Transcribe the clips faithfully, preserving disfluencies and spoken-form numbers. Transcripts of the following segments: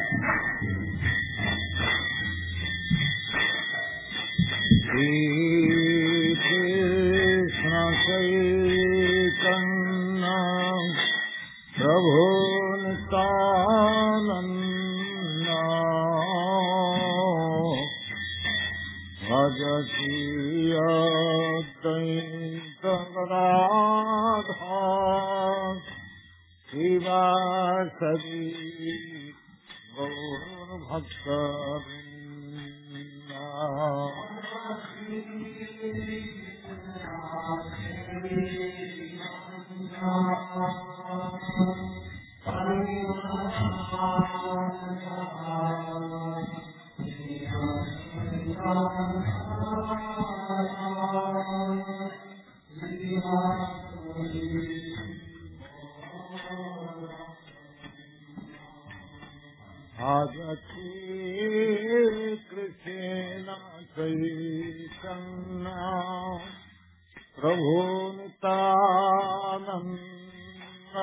Krishna Chaitanya Prabhu Nityananda Bhaja Shriya Advaita Gadadhara Srivasadi Gaur Bhakta-vrinda Bhajati Krishna Chaitanya Prabhu Nityananda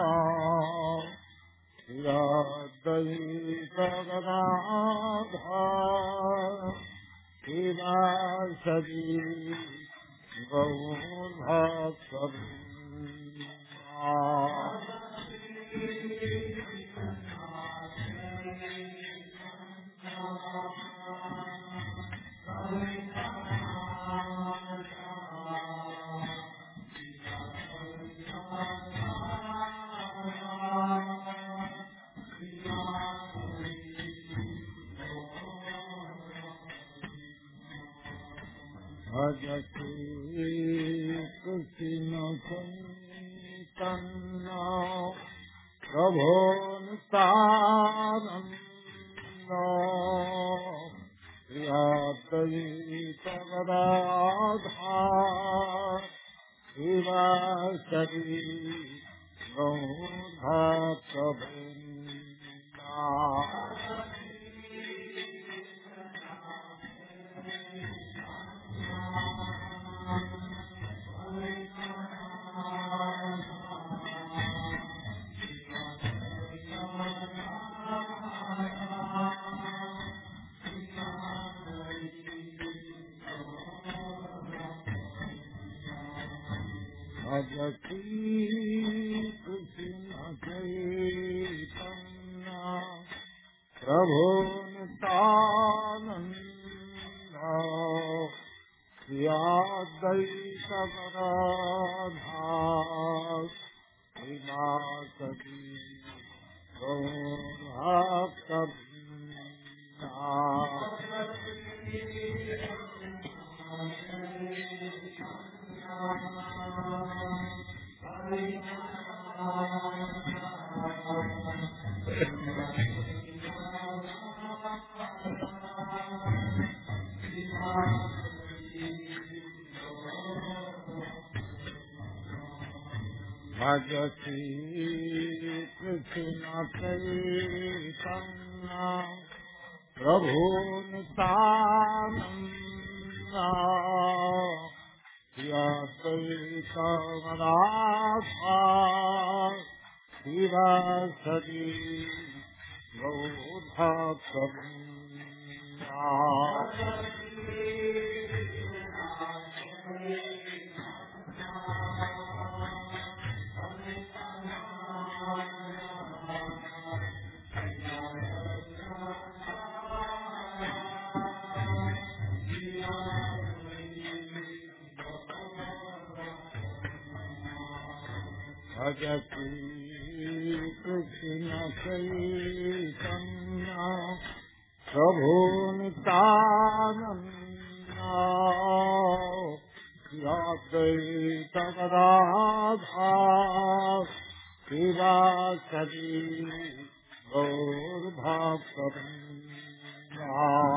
Shri Advaita Gadadhara Srivasadi Gaur Bhakta-vrinda Bhajati Krishna Chaitanya Prabhu Nityananda Shri Advaita Gadadhara Srivasadi Gaur Bhakta-vrinda Bhajati Krishna Chaitanya Prabhu Nityananda Shri Advaita Gadadhara Srivasadi Gaur Bhakta-vrinda Bhajati Krishna Chaitanya Prabhu Nityananda Shri Advaita Gadadhara Srivasadi Gaur Bhakta-vrinda Bhajati Krishna Chaitanya Prabhu Nityananda Shri Advaita Gadadhara Srivasadi Gaur Bhakta-vrinda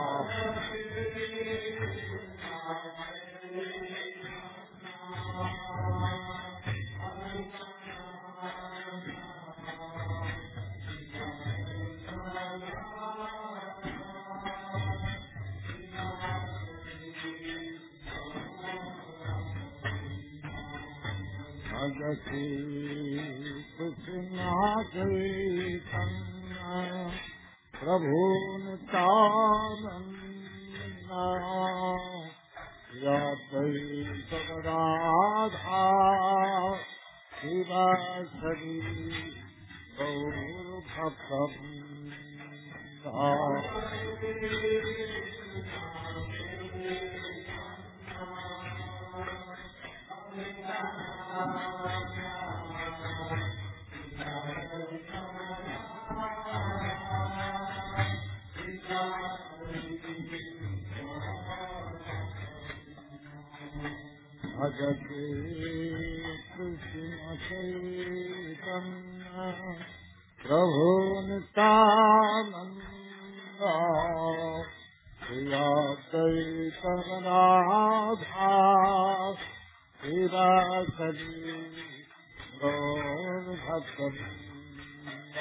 Bhajati Krishna Chaitanya प्रभु नित्यानंद यद्वैत गदाधर शिवासदि गौरभक्तवृन्द भजते कृष्ण चैतन्य प्रभु नित्यानंद श्री अद्वैत गदाधर शिवासदि गौरभक्तवृन्द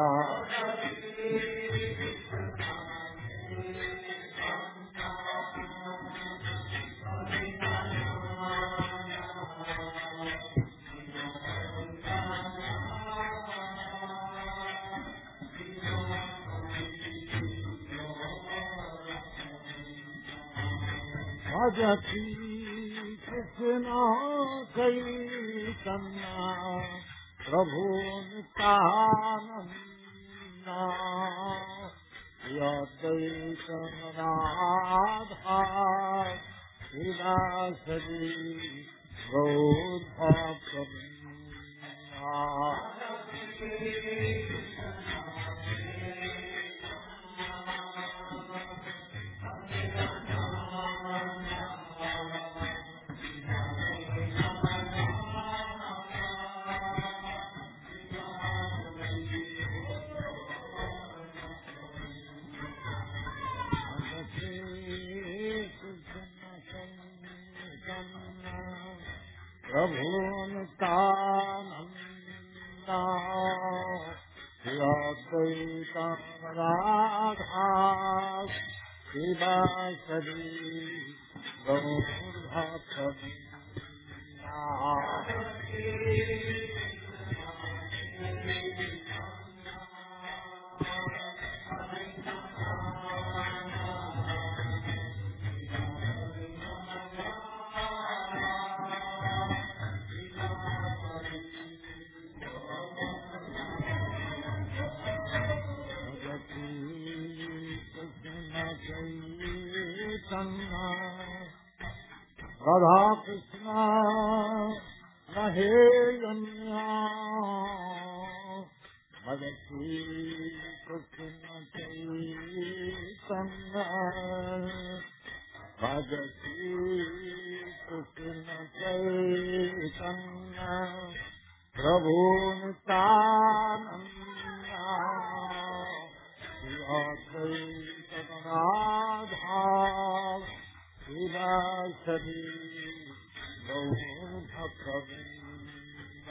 भजति कृष्ण चैतन्य प्रभु नित्यानंद यद्वैत गदाधर शिवासदि गौरभक्तवृन्द प्रभु नित्यानंद यद्वैत गदाधर शिवासदि गौरभक्तवृन्द राधा कृष्ण रहे अन्या भजती कृष्ण चैतन्य भजती कृष्ण चैतन्य प्रभु नित्यानंद अद्वैत गदाधर शिवासदि गौरभक्तवृन्द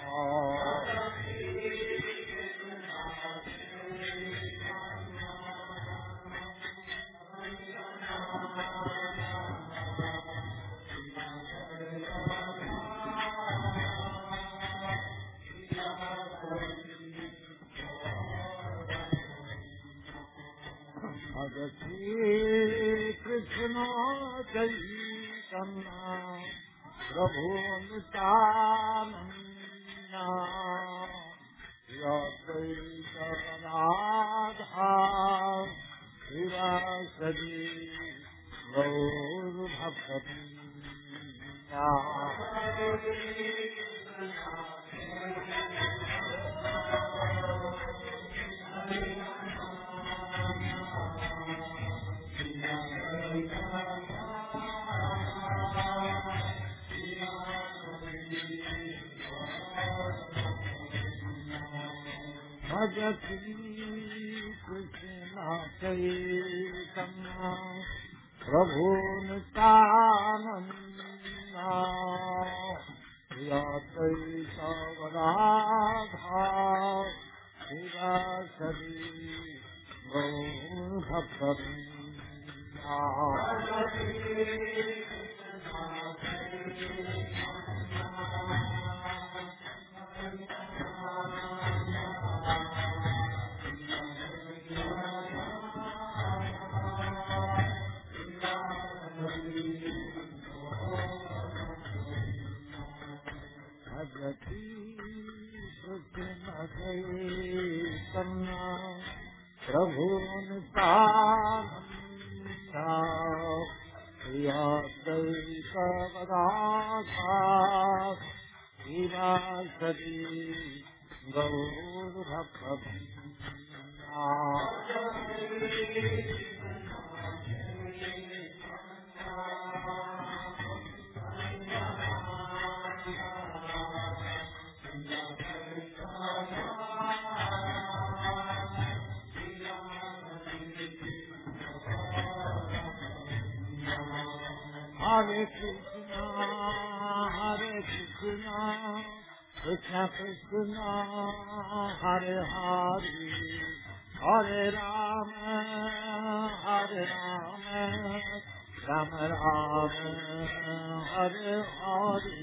भजति कृष्ण चैतन्य प्रभु नित्यानंद यद्वैत गदाधर शिवासदि गौरभक्तवृन्द भजति कृष्ण चैतन्य प्रभु नित्यानंद यद्वैत गदाधर शिवासदि गौरभक्तवृन्द प्रभु नित्यानंदा श्री अद्वैत गदाधर श्रीवासदि गौर भक्तवृंदा Hare Krishna, Hare Krishna, Krishna Krishna, Hare Hare, Hare Rama, Hare Rama, Rama Rama, Hare Hare.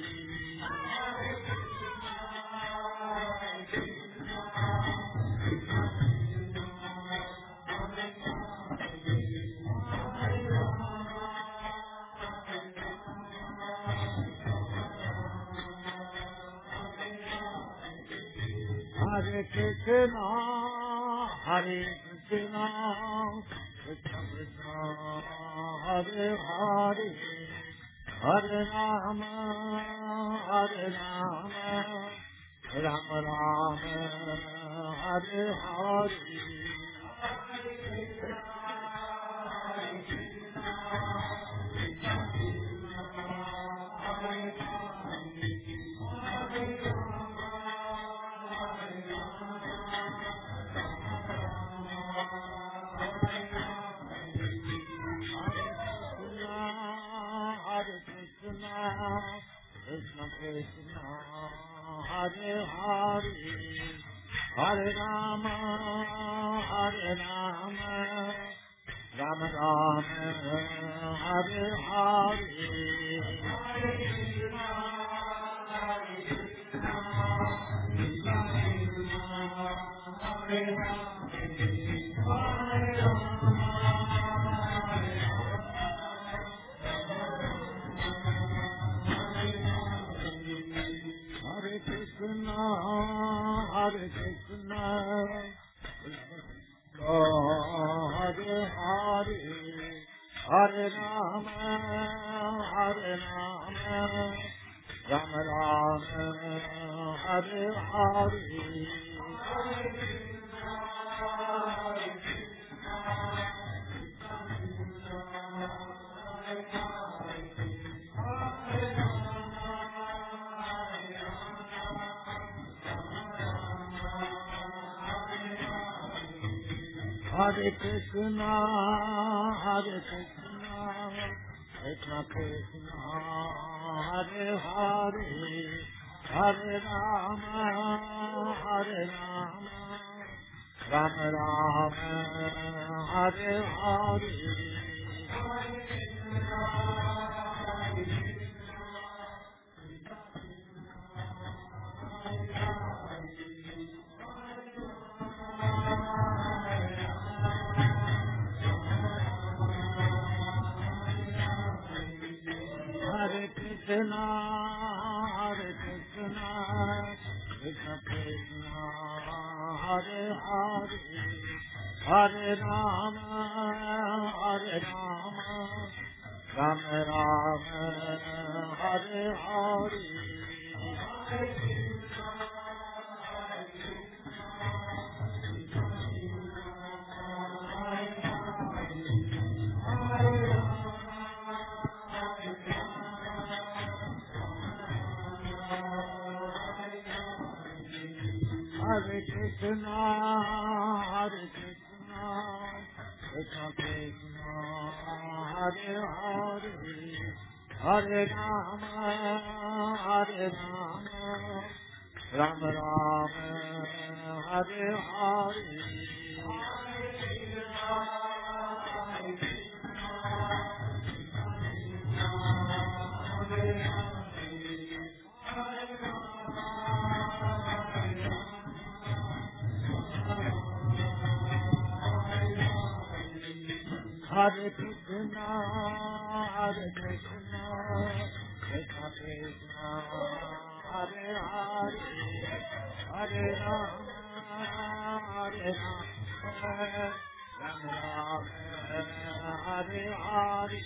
Hare Krishna, Hare Krishna, Krishna Krishna, Hare Hare, Hare Rama, Hare Rama, Rama Rama, Hare Hare. Krishna Krishna, Hare Hare, Hare Rama, Hare Rama, Rama Rama, Hare Hare. Hare Krishna, Hare Krishna, Hare Hare, Hare Rama, Hare Rama, Rama Rama, Hare Hare. Hare Krishna, Hare Krishna, Krishna Krishna, Hare Hare, Hare Rama, Hare Rama, Rama Rama, Hare Hare. Hare Krishna, Hare Krishna, Krishna Krishna, Hare Hare, Hare Rama, Hare Rama, Rama Rama, Hare Hare. Hare Krishna, Hare Krishna, Krishna Krishna, Hare Hare, Hare Rama, Hare Rama, Rama Rama, Hare Hare. Hare Krishna, Hare Krishna, Krishna Krishna, Hare Hare, Hare Rama, Hare Rama, Ram Ram Hare Hare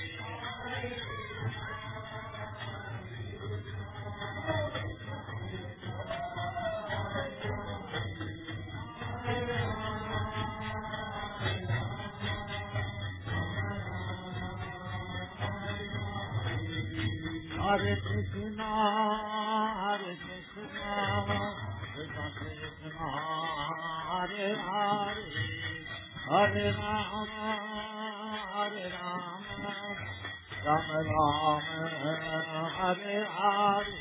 Hare Krishna, Hare Krishna, Krishna Krishna, Hare Hare, Hare Rama, Hare Rama, Rama Rama, Hare Hare.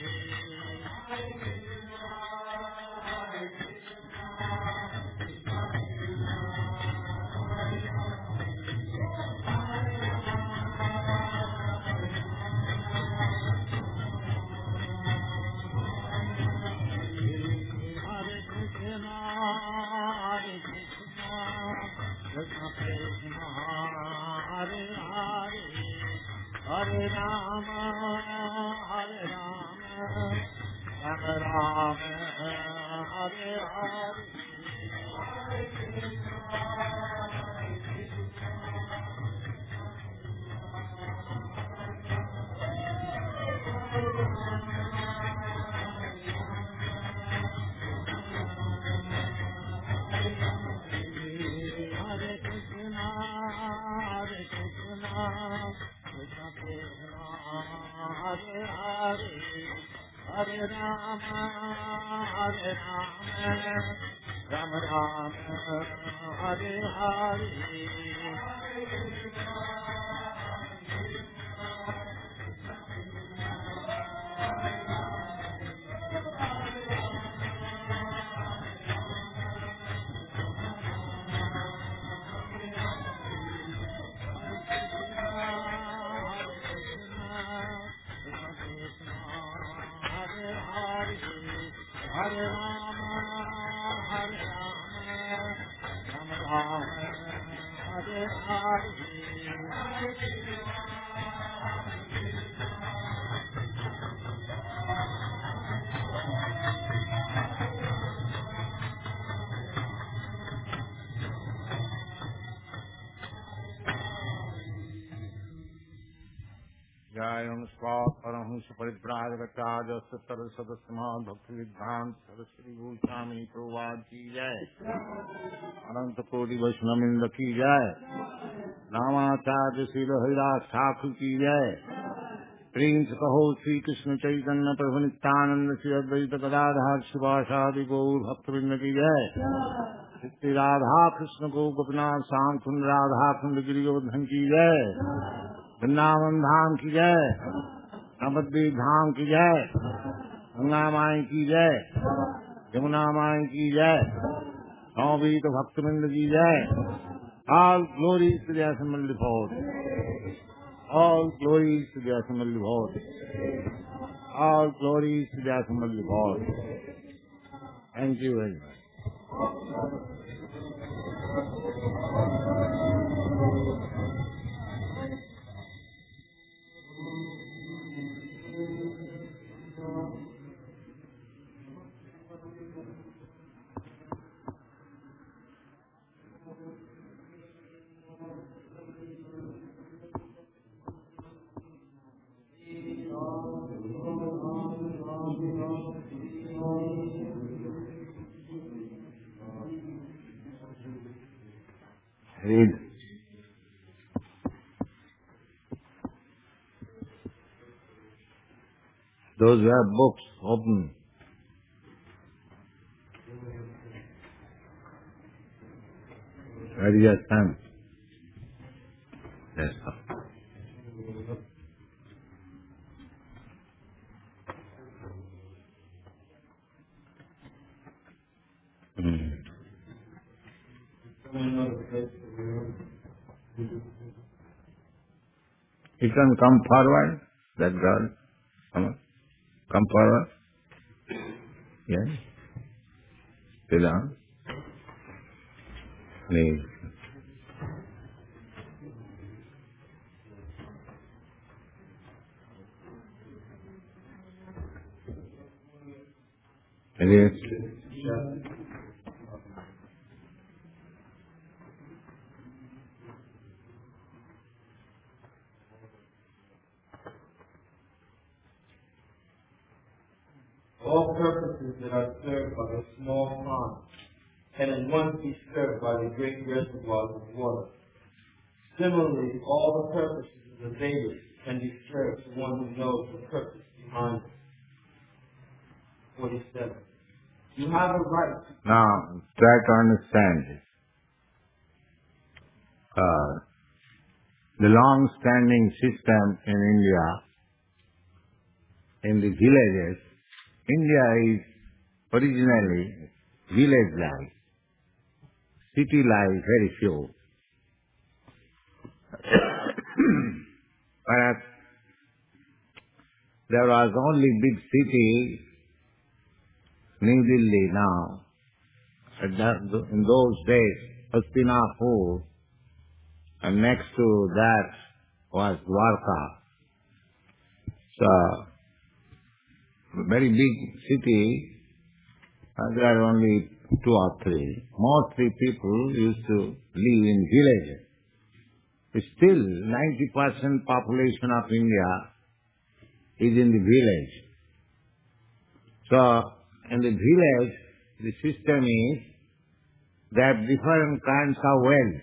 Krishna Krishna, Hare Hare, Hare Rama, Hare Rama, Rama Rama, Hare Hare. Hare Krishna, Hare Krishna, Krishna Krishna, Hare Hare, Hare Rama, Hare Rama, Rama Rama, Hare Hare. Hare Rama, Hare Rama, Rama Rama, Hare Hare. Jayam Swa Parahams Paribrajagachaja Sattara Sadasama Bhakti Vidhan Saraswati Bhusami Prabhupada ki jai, Ananta Koti Vaishnavinda ki jai, Ramacharya Srila Haridas Thakur ki jai, प्रेम से कहो श्री कृष्ण चैतन्य प्रभु नित्यानंद श्री अद्वैत गदाधर शिवासादि गौर भक्तवृंद की जय। श्री राधा कृष्ण को गोपनाथ श्याम कुंड राधा कुंड गिरिवर्धन की जय। वृंदावन धाम की जय, नवद्वीप धाम की जय, गंगा माई की जय, यमुना माई की जय, नववीत भक्तवृंद की जय। All glories to the assembled Lord. All glories to the assembled Lord. All glories to the assembled Lord. Thank you very much. Read. Those who have books, open. Where is your stamp? Yes, sir. Hmm. You can come forward, that girl. Come on. Come forward. Yes. Sit down. Please. Yes. all purposes that are served by the small pond can at once be served by the great reservoirs of water. Similarly, all the purposes of the Vedas can be served to one who knows the purpose behind it. forty-seven. You have a right to... Now, try to understand this. Uh, the long-standing system in India, in the villages, India is originally village life. City life, very few. But there was only big city, New Delhi now. At that, in those days, Hastinapur, and next to that was Dwarka. So, very big city, uh, there are only two or three. Mostly people used to live in villages. Still, ninety percent population of India is in the village. So, in the village, the system is that different kinds of wells.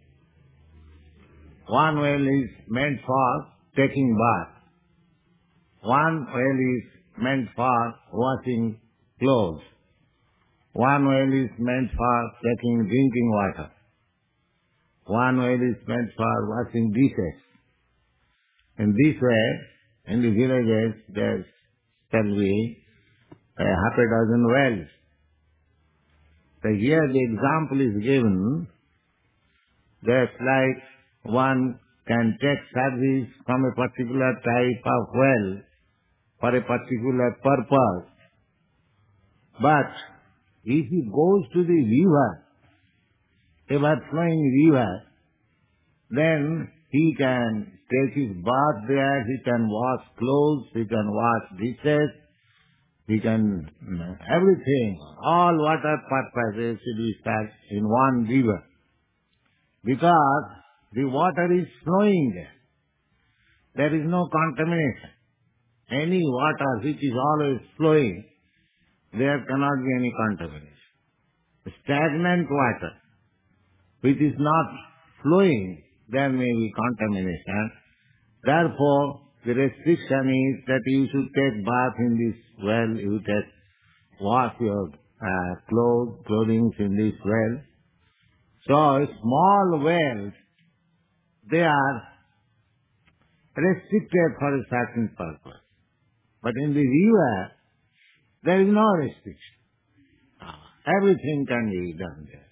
One well is meant for taking bath. One well is meant for washing clothes. One well is meant for taking drinking water. One well is meant for washing dishes. In this way, in the villages, there shall be a half a dozen wells. So here the example is given that like one can take service from a particular type of well for a particular purpose. But if he goes to the river, ever-flowing river, then he can take his bath there, he can wash clothes, he can wash dishes, he can, everything, all water purposes should be served in one river. Because the water is flowing there. There is no contamination. Any water which is always flowing, there cannot be any contamination. Stagnant water, which is not flowing, there may be contamination. Therefore, the restriction is that you should take bath in this well, you take wash your uh, clothes, clothing in this well. So, small wells, they are restricted for a certain purpose. But in the river, there is no restriction. Everything can be done there.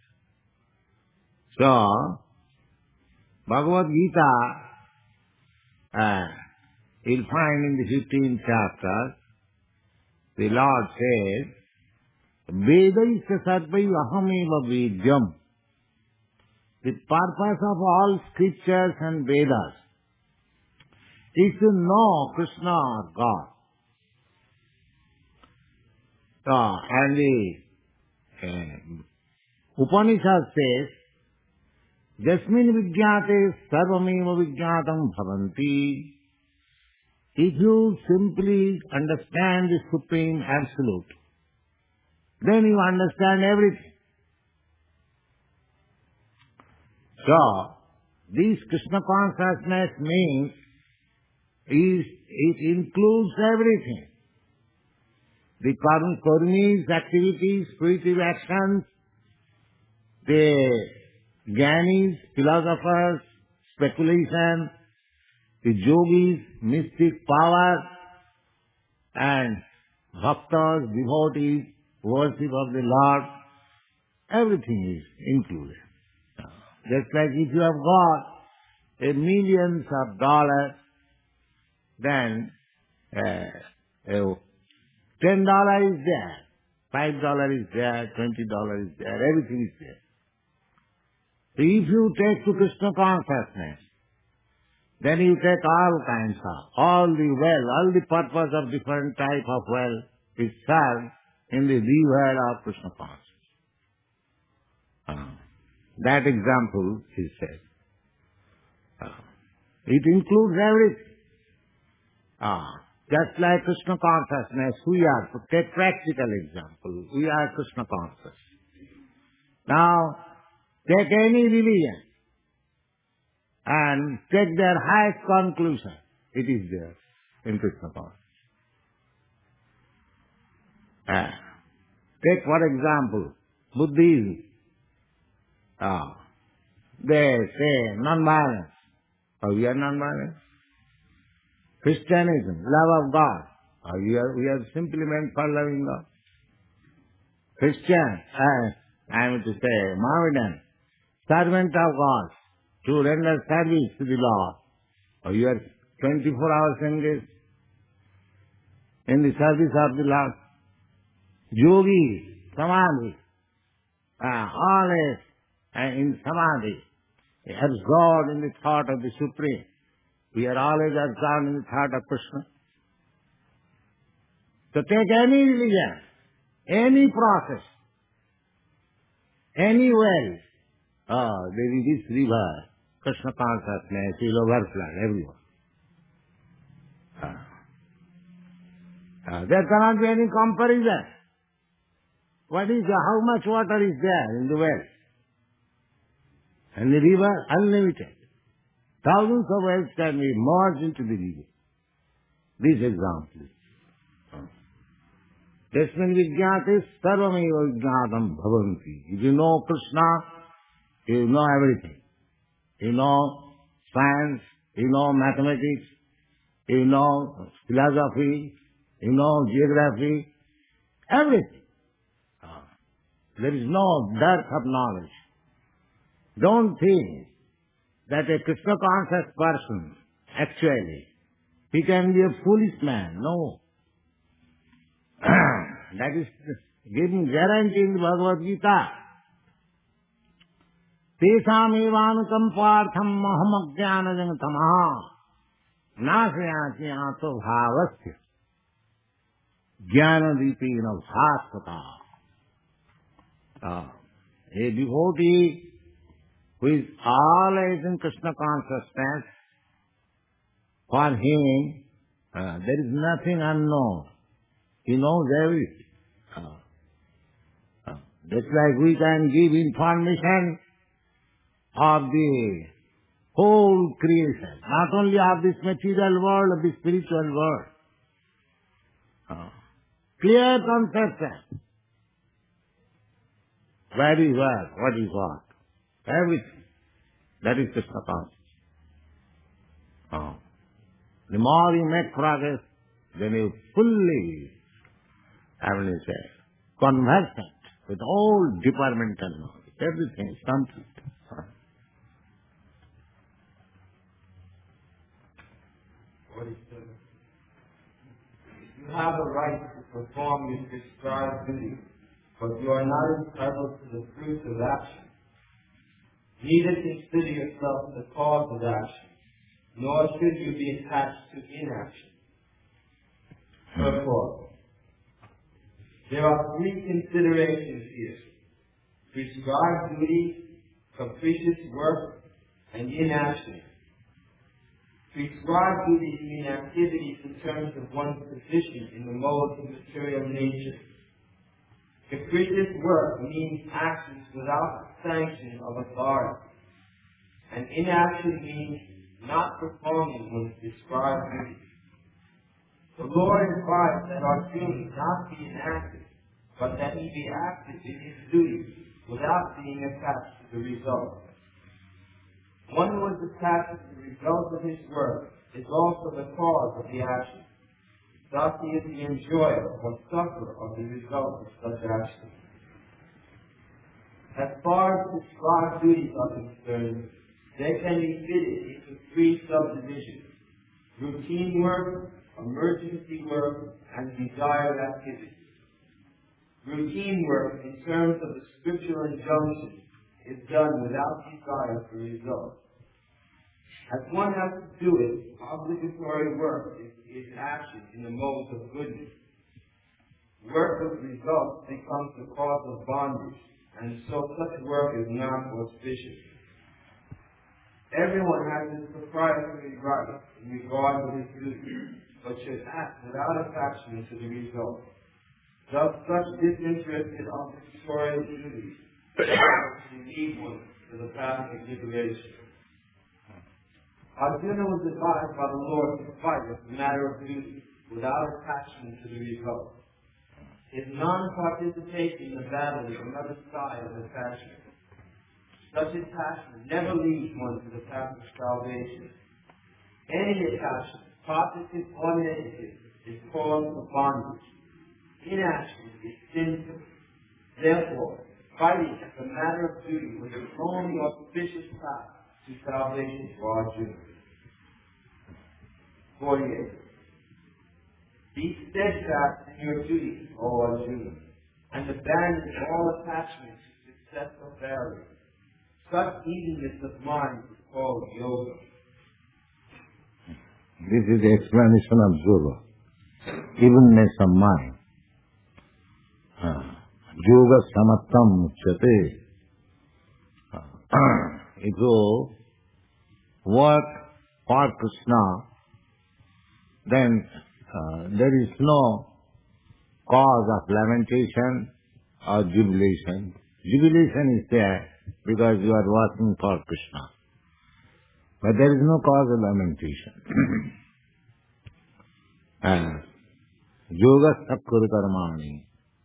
So, Bhagavad Gita, uh, you'll find in the fifteenth chapter, the Lord says, Vedaisya sarvai ahameva vedyam. The purpose of all scriptures and Vedas is to know Krishna or God. So, and the uh, Upanishad says, Jasmin vijñāte sarvameva vijñātam bhavanti. If you simply understand the Supreme Absolute, then you understand everything. So, this Krishna consciousness means is, it includes everything. The karmis, activities, spiritual actions, the Jnanis, philosophers, speculation, the yogis, mystic power, and bhaktas, devotees, worship of the Lord, everything is included. Just like if you have got a millions of dollars, then uh, uh, ten dollars is there, five dollars is there, twenty dollars is there, everything is there. So if you take to Krishna consciousness, then you take all kinds of, all the well, all the purpose of different type of well is served in the river of Krishna consciousness. Uh, that example is said. Uh, it includes everything. Uh, Just like Krishna consciousness, we are, to take practical example, we are Krishna conscious. Now, take any religion and take their highest conclusion. It is there in Krishna consciousness. Ah. Take for example, Buddhism. Ah. They say non-violence. Oh, we are non-violent. Christianism, love of God. Oh, we are, we are simply meant for loving God. Christian, I, I am to say, Mohammedan, servant of God, to render service to the Lord. Oh, you are twenty-four hours engaged in the service of the Lord. Yogi, Samadhi, uh, always uh, in Samadhi, absorbed in the thought of the Supreme. We are always absorbed in the thought of Krishna. So take any religion, any process, any well, oh, there is this river, Krishna consciousness will overflow everywhere. Uh, uh, there cannot be any comparison. What is the, how much water is there in the well? And the river, unlimited. Thousands of wells can be merged into the river. This example. Yasmin vijñāti sarvameva vijñātam bhavanti. If you know Krishna, you know everything. You know science, you know mathematics, you know philosophy, you know geography, everything. There is no dearth of knowledge. Don't think that a Krishna conscious person, actually, he can be a foolish man. No. That is given guarantee in the Bhagavad Gita. Tesam evanukampartham maham ajnana tamaha nasayati ato bhavasya jnana dipena bhaskata. Uh, a devotee who is always in Krishna consciousness, for him uh, there is nothing unknown. He knows everything. Uh, uh, just like we can give information of the whole creation, not only of this material world, of the spiritual world. Uh, clear conception. Where is where? What is what? Everything. That is Krishna consciousness. Oh. The more you make progress, then you fully, I will say, conversant with all departmental knowledge. Everything is complete. Oh. What is the, you have a right to perform your prescribed duty, but you are not entitled to the fruits of action. Neither consider yourself the cause of action, nor should you be attached to inaction. Therefore, there are three considerations here: prescribed duty, capricious work, and inaction. Prescribed duties mean activities in terms of one's position in the modes of material nature. Capricious work means actions without the sanction of authority. And inaction means not performing one's prescribed duties. The Lord advised that Arjuna not be inactive, but that he be active in his duties without being attached to the result. One who is attached to the result of his work is also the cause of the action. Thus he is the enjoyer or sufferer of the result of such action. As far as prescribed duties are concerned, they can be fitted into three subdivisions: routine work, emergency work, and desired activity. Routine work, in terms of the scriptural injunction, is done without desire for results. As one has to do it, obligatory work is, is action in the modes of goodness. Work with results becomes the cause of bondage, and so such work is not auspicious. Everyone has his proprietary rights in regard to his duty, but should act without attachment to the result. Thus, such disinterested official duties actually lead one to the path of liberation. Arjuna was advised by the Lord to fight as a matter of duty, without attachment to the result. His non-participation in the battle is another side of attachment. Such attachment never leads one to the path of salvation. Any attachment, positive or negative, is cause for bondage. Inaction is sinful. Therefore, fighting as a matter of duty was the only auspicious path to salvation for Arjuna. forty-eight. Be steadfast in your duty, O Arjuna, and abandon all attachment to success or failure. Such evenness of mind is called yoga. This is the explanation of yoga. Evenness of mind. Yoga samattam uchyate. If you work for Krishna, then uh, there is no cause of lamentation or jubilation. Jubilation is there because you are working for Krishna. But there is no cause of lamentation. And yoga sakkura karmani.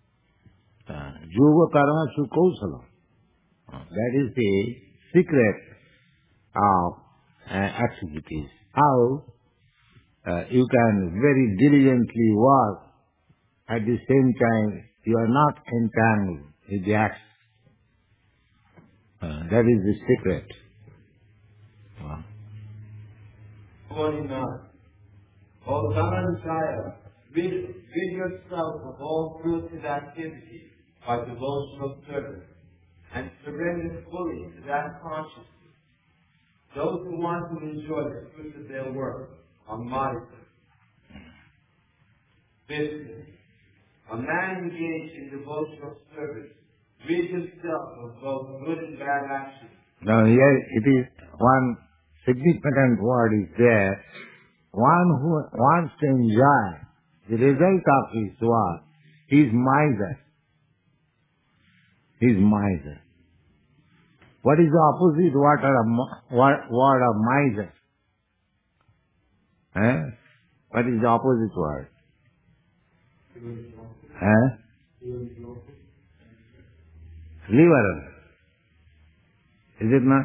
Yoga karma sukausala. That is the secret of uh, activities. How uh, you can very diligently work, at the same time you are not entangled with the acts. Uh, that is the secret. Wow. forty-nine. O Dhananjaya, rid, rid yourself of all fruitive activity by devotional service, and surrender fully to that consciousness. Those who want to enjoy the fruits of their work are misers. fifty. A man engaged in devotional service rids himself of both good and bad actions. Now here it is one significant word is there. One who wants to enjoy the result of his work, he is miser. He is miser. What is the opposite word of, word of miser? Eh? What is the opposite word? Eh? Liberal. Is it not?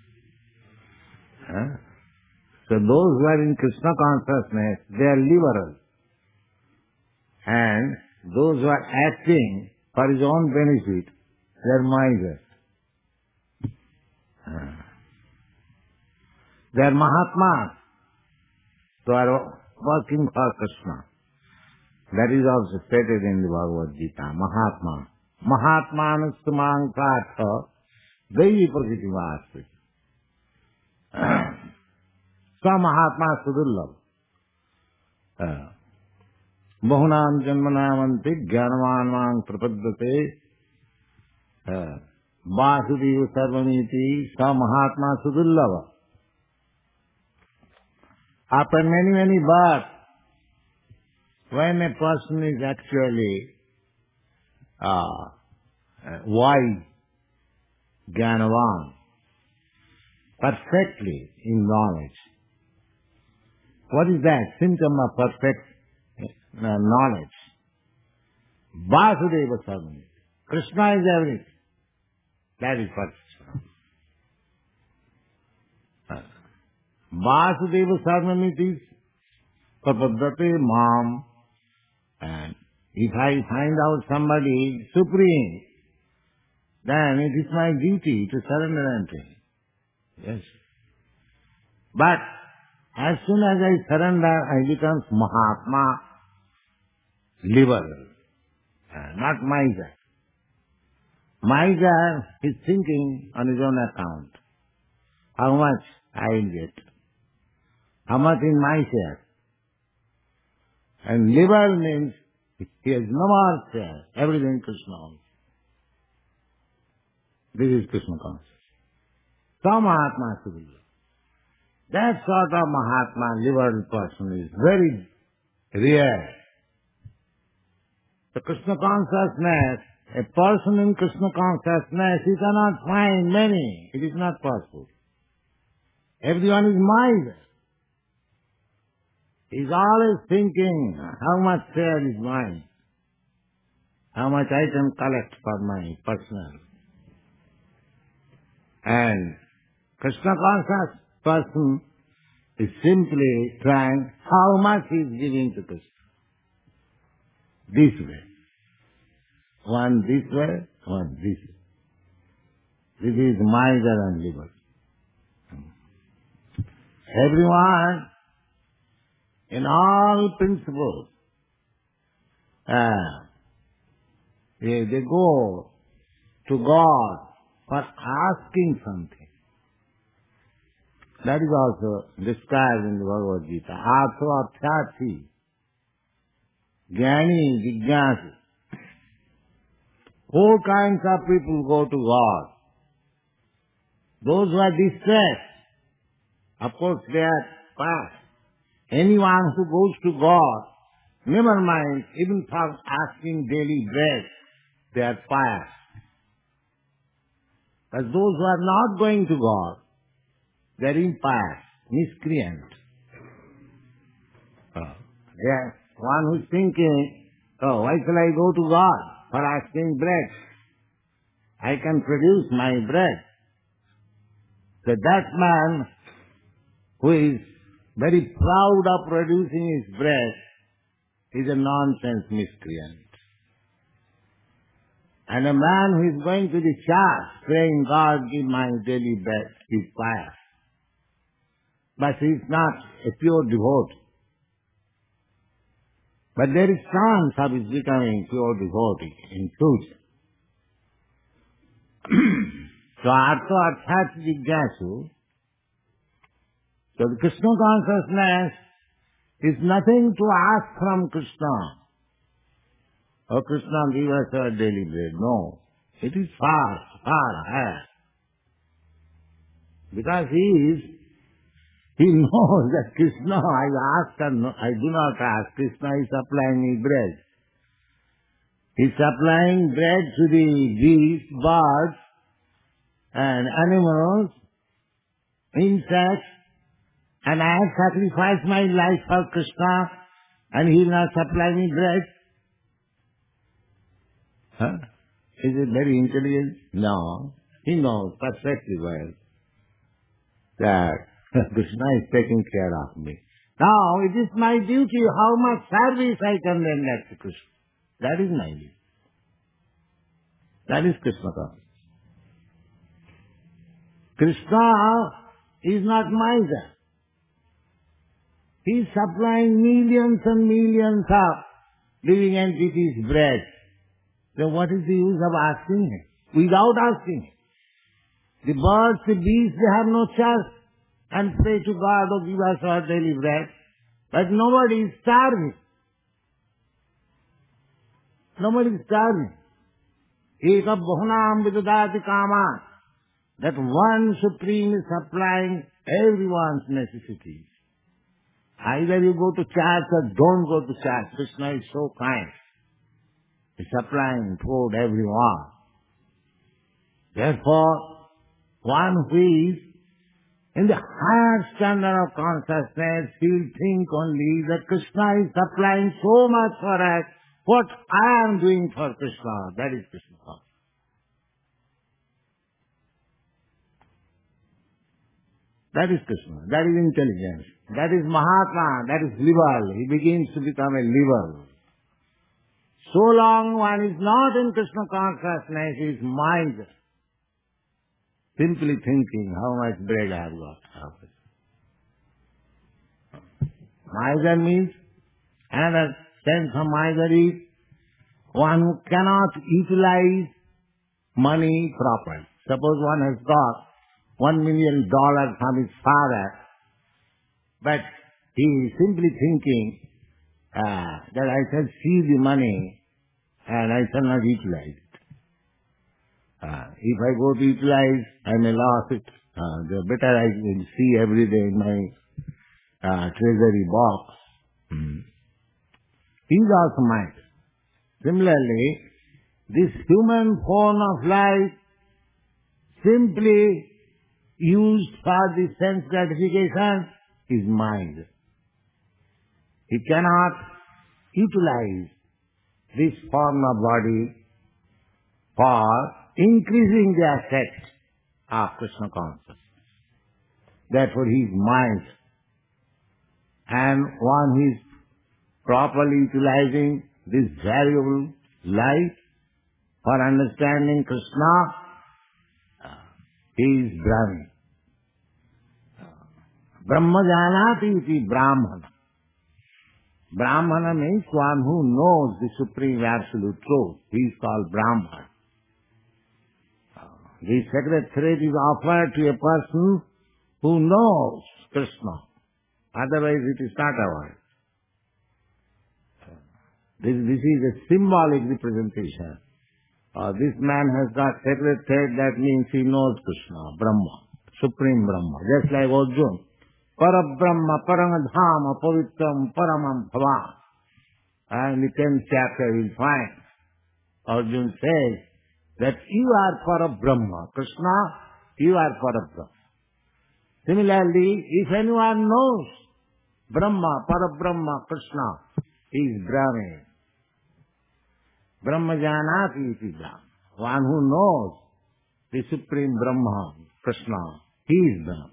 Eh? So those who are in Krishna consciousness, they are liberal. And those who are acting for his own benefit, they are misers. Uh. They are Mahatmas who are working for Krishna. That is also stated in the Bhagavad Gita, Mahatma. Mahatmanastamang katha devi prakriti. Sa Mahatma Sudurlabh. Bahunam janmanamanti jnanamanvang prapaddate Vasudeva sarvamiti sa Mahatma Sudurlabh. After many, many births, when a person is actually uh, wise, Jnanavan, perfectly in knowledge. What is that? Symptom of perfect uh, knowledge. Vasudeva Sarvamiti. Krishna is everything. That is perfection. Uh, Vasudeva Sarvamiti Prapaddate Mam. And if I find out somebody supreme, then it is my duty to surrender unto him. Yes. But as soon as I surrender, I become Mahatma, liberal, uh, not miser. Miser is thinking on his own account. How much I will get? How much in my share? And liberal means he has no more share. Everything Krishna owns. This is Krishna consciousness. So Mahatma Sudurlabh. That sort of Mahatma, liberal person is very rare. The Krishna consciousness, a person in Krishna consciousness, he cannot find many. It is not possible. Everyone is miser. He is always thinking, how much share is mine? How much I can collect for my personal. And Krishna conscious person is simply trying how much he is giving to Krishna. This way. One this way, one this way. This is miser and liberty. Everyone, in all principles, uh, they, they go to God for asking something. That is also described in the Bhagavad Gita. Artho arthati, jnani jignasu. All kinds of people go to God. Those who are distressed, of course they are past. Anyone who goes to God, never mind, even for asking daily bread, they are pious. But those who are not going to God, they are impious, miscreant. Oh. Yeah. One who is thinking, oh, why shall I go to God for asking bread? I can produce my bread. So that man who is very proud of producing his bread is a nonsense miscreant. And a man who is going to the church praying, God, give my daily bread, is pious. But he is not a pure devotee. But there is chance of his becoming pure devotee in future. So, artho arthat jignasu. So the Krishna consciousness is nothing to ask from Krishna. Oh, Krishna, give us our daily bread. No. It is far, far higher. Because he is, he knows that Krishna, I ask or no, I do not ask. Krishna is supplying me bread. He is supplying bread to the beasts, birds, and animals, insects, and I have sacrificed my life for Krishna, and he will not supply me bread. Huh? Is it very intelligent? No. He knows perfectly well that Krishna is taking care of me. Now, it is my duty how much service I can render to Krishna. That is my duty. That is Krishna consciousness. Krishna is not miser. He is supplying millions and millions of living entities bread. Then what is the use of asking him? Without asking him. The birds, the beasts, they have no choice and pray to God, oh, give us our daily bread. But nobody is starving. Nobody is starving. Eka bhunam vidadati kama. That one Supreme is supplying everyone's necessities. Either you go to church or don't go to church. Krishna is so kind. He's supplying food everyone. Therefore, one who is in the higher standard of consciousness, he will think only that Krishna is supplying so much for us. What I am doing for Krishna, that is Krishna consciousness. That is Krishna. That is intelligence. That is Mahatma. That is liberal. He begins to become a liberal. So long one is not in Krishna consciousness, he is miser. Simply thinking how much bread I have got. Miser means, another sense of miser is one who cannot utilize money properly. Suppose one has got one million dollars from his father, but he is simply thinking uh, that I shall see the money and I shall not utilize it. Uh, if I go to utilize, I may lose it. Uh, the better I will see every day in my uh, treasury box. Mm. he is also mind. Similarly, this human form of life simply used for the sense gratification is mind. He cannot utilize this form of body for increasing the effect of Krishna consciousness. Therefore he is mind. And one who is properly utilizing this valuable life for understanding Krishna, he is Brahmin. Brahma janati iti Brahmana. Brahmana means one who knows the supreme absolute truth. He is called Brahman. The sacred thread is offered to a person who knows Krishna. Otherwise it is not offered. This, this is a symbolic representation. Uh, this man has got sacred thread, that means he knows Krishna, Brahma, Supreme Brahma. Just like Arjuna. Parabrahma, Paramadhama, Pavitram, Paramam Bhava. And in the tenth chapter you'll find Arjuna says that you are Parabrahma. Krishna, you are Parabrahma. Similarly, if anyone knows Brahma, Parabrahma, Krishna, he is Brahmin. Brahma janati iti Brahma. One who knows the Supreme Brahma, Krishna, he is Brahma.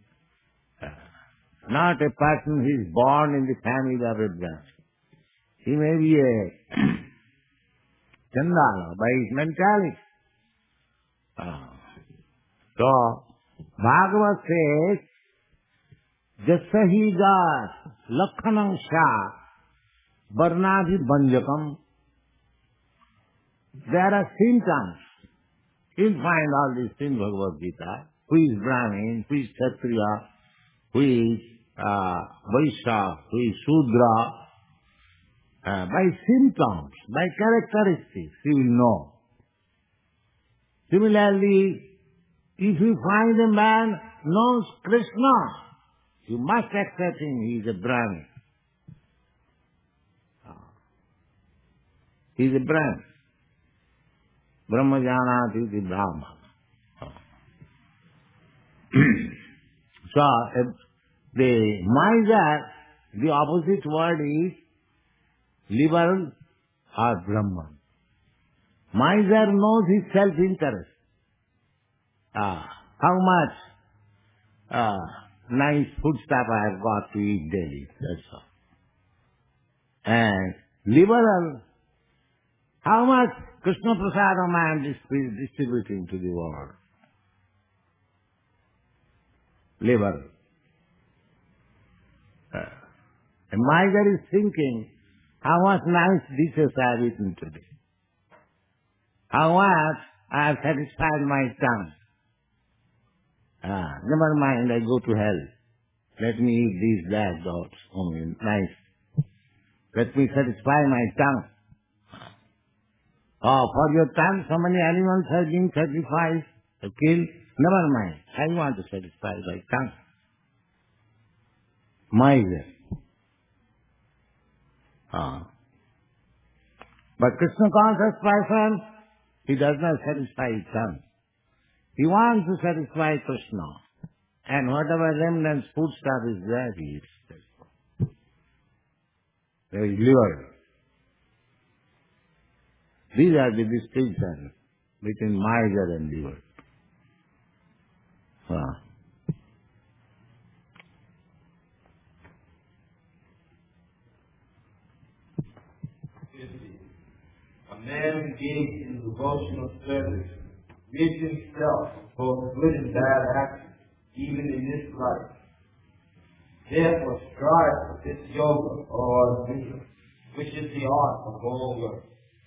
Not a person who is born in the family of a Brahmin. He may be a Chandala by his mentality. Uh, so, Bhagavad says, Jasahi das lakhanam sha varnadhi banjakam. There are symptoms. You'll find all these in Bhagavad Gita. Who is Brahmin, who is Kshatriya, who is uh, Vaishya, who is Shudra. Uh, by symptoms, by characteristics, you will know. Similarly, if you find a man knows Krishna, you must accept him, he is a Brahmin. He is a Brahmin. Brahma janati iti Brahma. So, uh, the miser, the opposite word is liberal or Brahman. Miser knows his self-interest. Ah, how much uh, nice food stuff I have got to eat daily, that's all. And liberal, how much Krishna Prasadam I am distributing to the world. Liberal. Uh, a miser is thinking, how much nice dishes I have eaten today. How much I have satisfied my tongue. Ah, never mind, I go to hell. Let me eat these, that, those, only nice. Let me satisfy my tongue. Oh, for your tongue, so many animals have been sacrificed, killed. Never mind, I want to satisfy my tongue. Miser. Ah. But Krishna conscious person, he does not satisfy his tongue. He wants to satisfy Krishna. And whatever remnants, food stuff is there, he eats. There is liver. These are the distinctions between miser and liver. Ah. A man engaged in devotional service rids himself of both good and bad actions, even in this life. Therefore strive for this yoga, or Arjuna, which is the art of all work.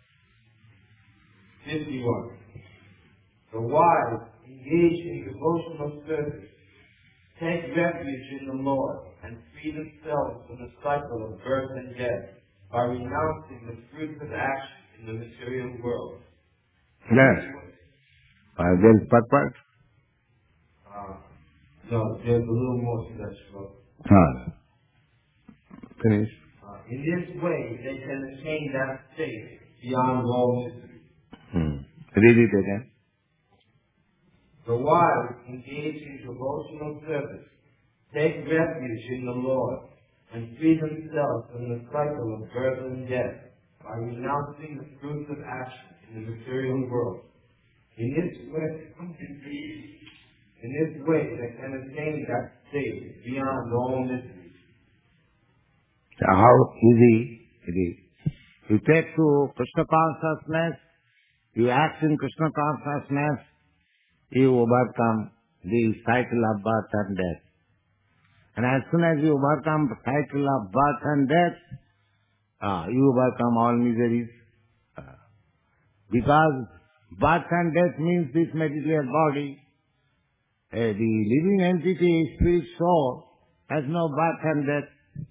fifty-one. The wise, engaged in devotional service, take refuge in the Lord and free themselves from the cycle of birth and death by renouncing the fruits of action in the material world. Yes. Are there purpose? Uh, no, there's a little more to that shloka. Ah. Finish. Uh, In this way, they can attain that state beyond all mystery. Hmm. Read it again. The wise engage in devotional service, take refuge in the Lord, and free themselves from the cycle of birth and death by renouncing the fruits of action in the material world. In this way, in this way, they can attain that state beyond all mysteries. So how easy it is. You take to Krishna consciousness, you act in Krishna consciousness, you overcome the cycle of birth and death. And as soon as you overcome the cycle of birth and death, uh, you overcome all miseries. Uh, because birth and death means this material body. Uh, the living entity, spirit soul, has no birth and death.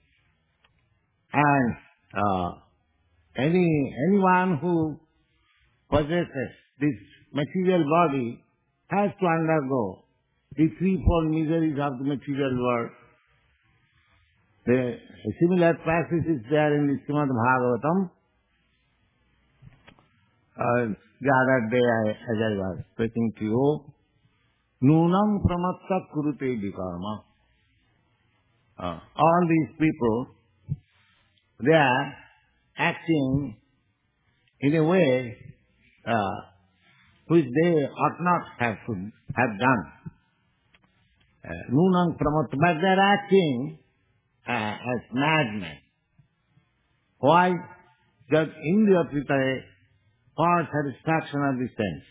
And uh, any anyone who possesses this material body has to undergo the threefold miseries of the material world. The similar practice is there in the Srimad Bhagavatam. Uh, the other day, I, as I was speaking to you, Nunam pramatta kurute vikarma. Uh, all these people, they are acting in a way uh, which they ought not have to have done. Nunam pramatta, but they are acting uh, as madmen. Why? Just indriya pritaye, for satisfaction of the sense.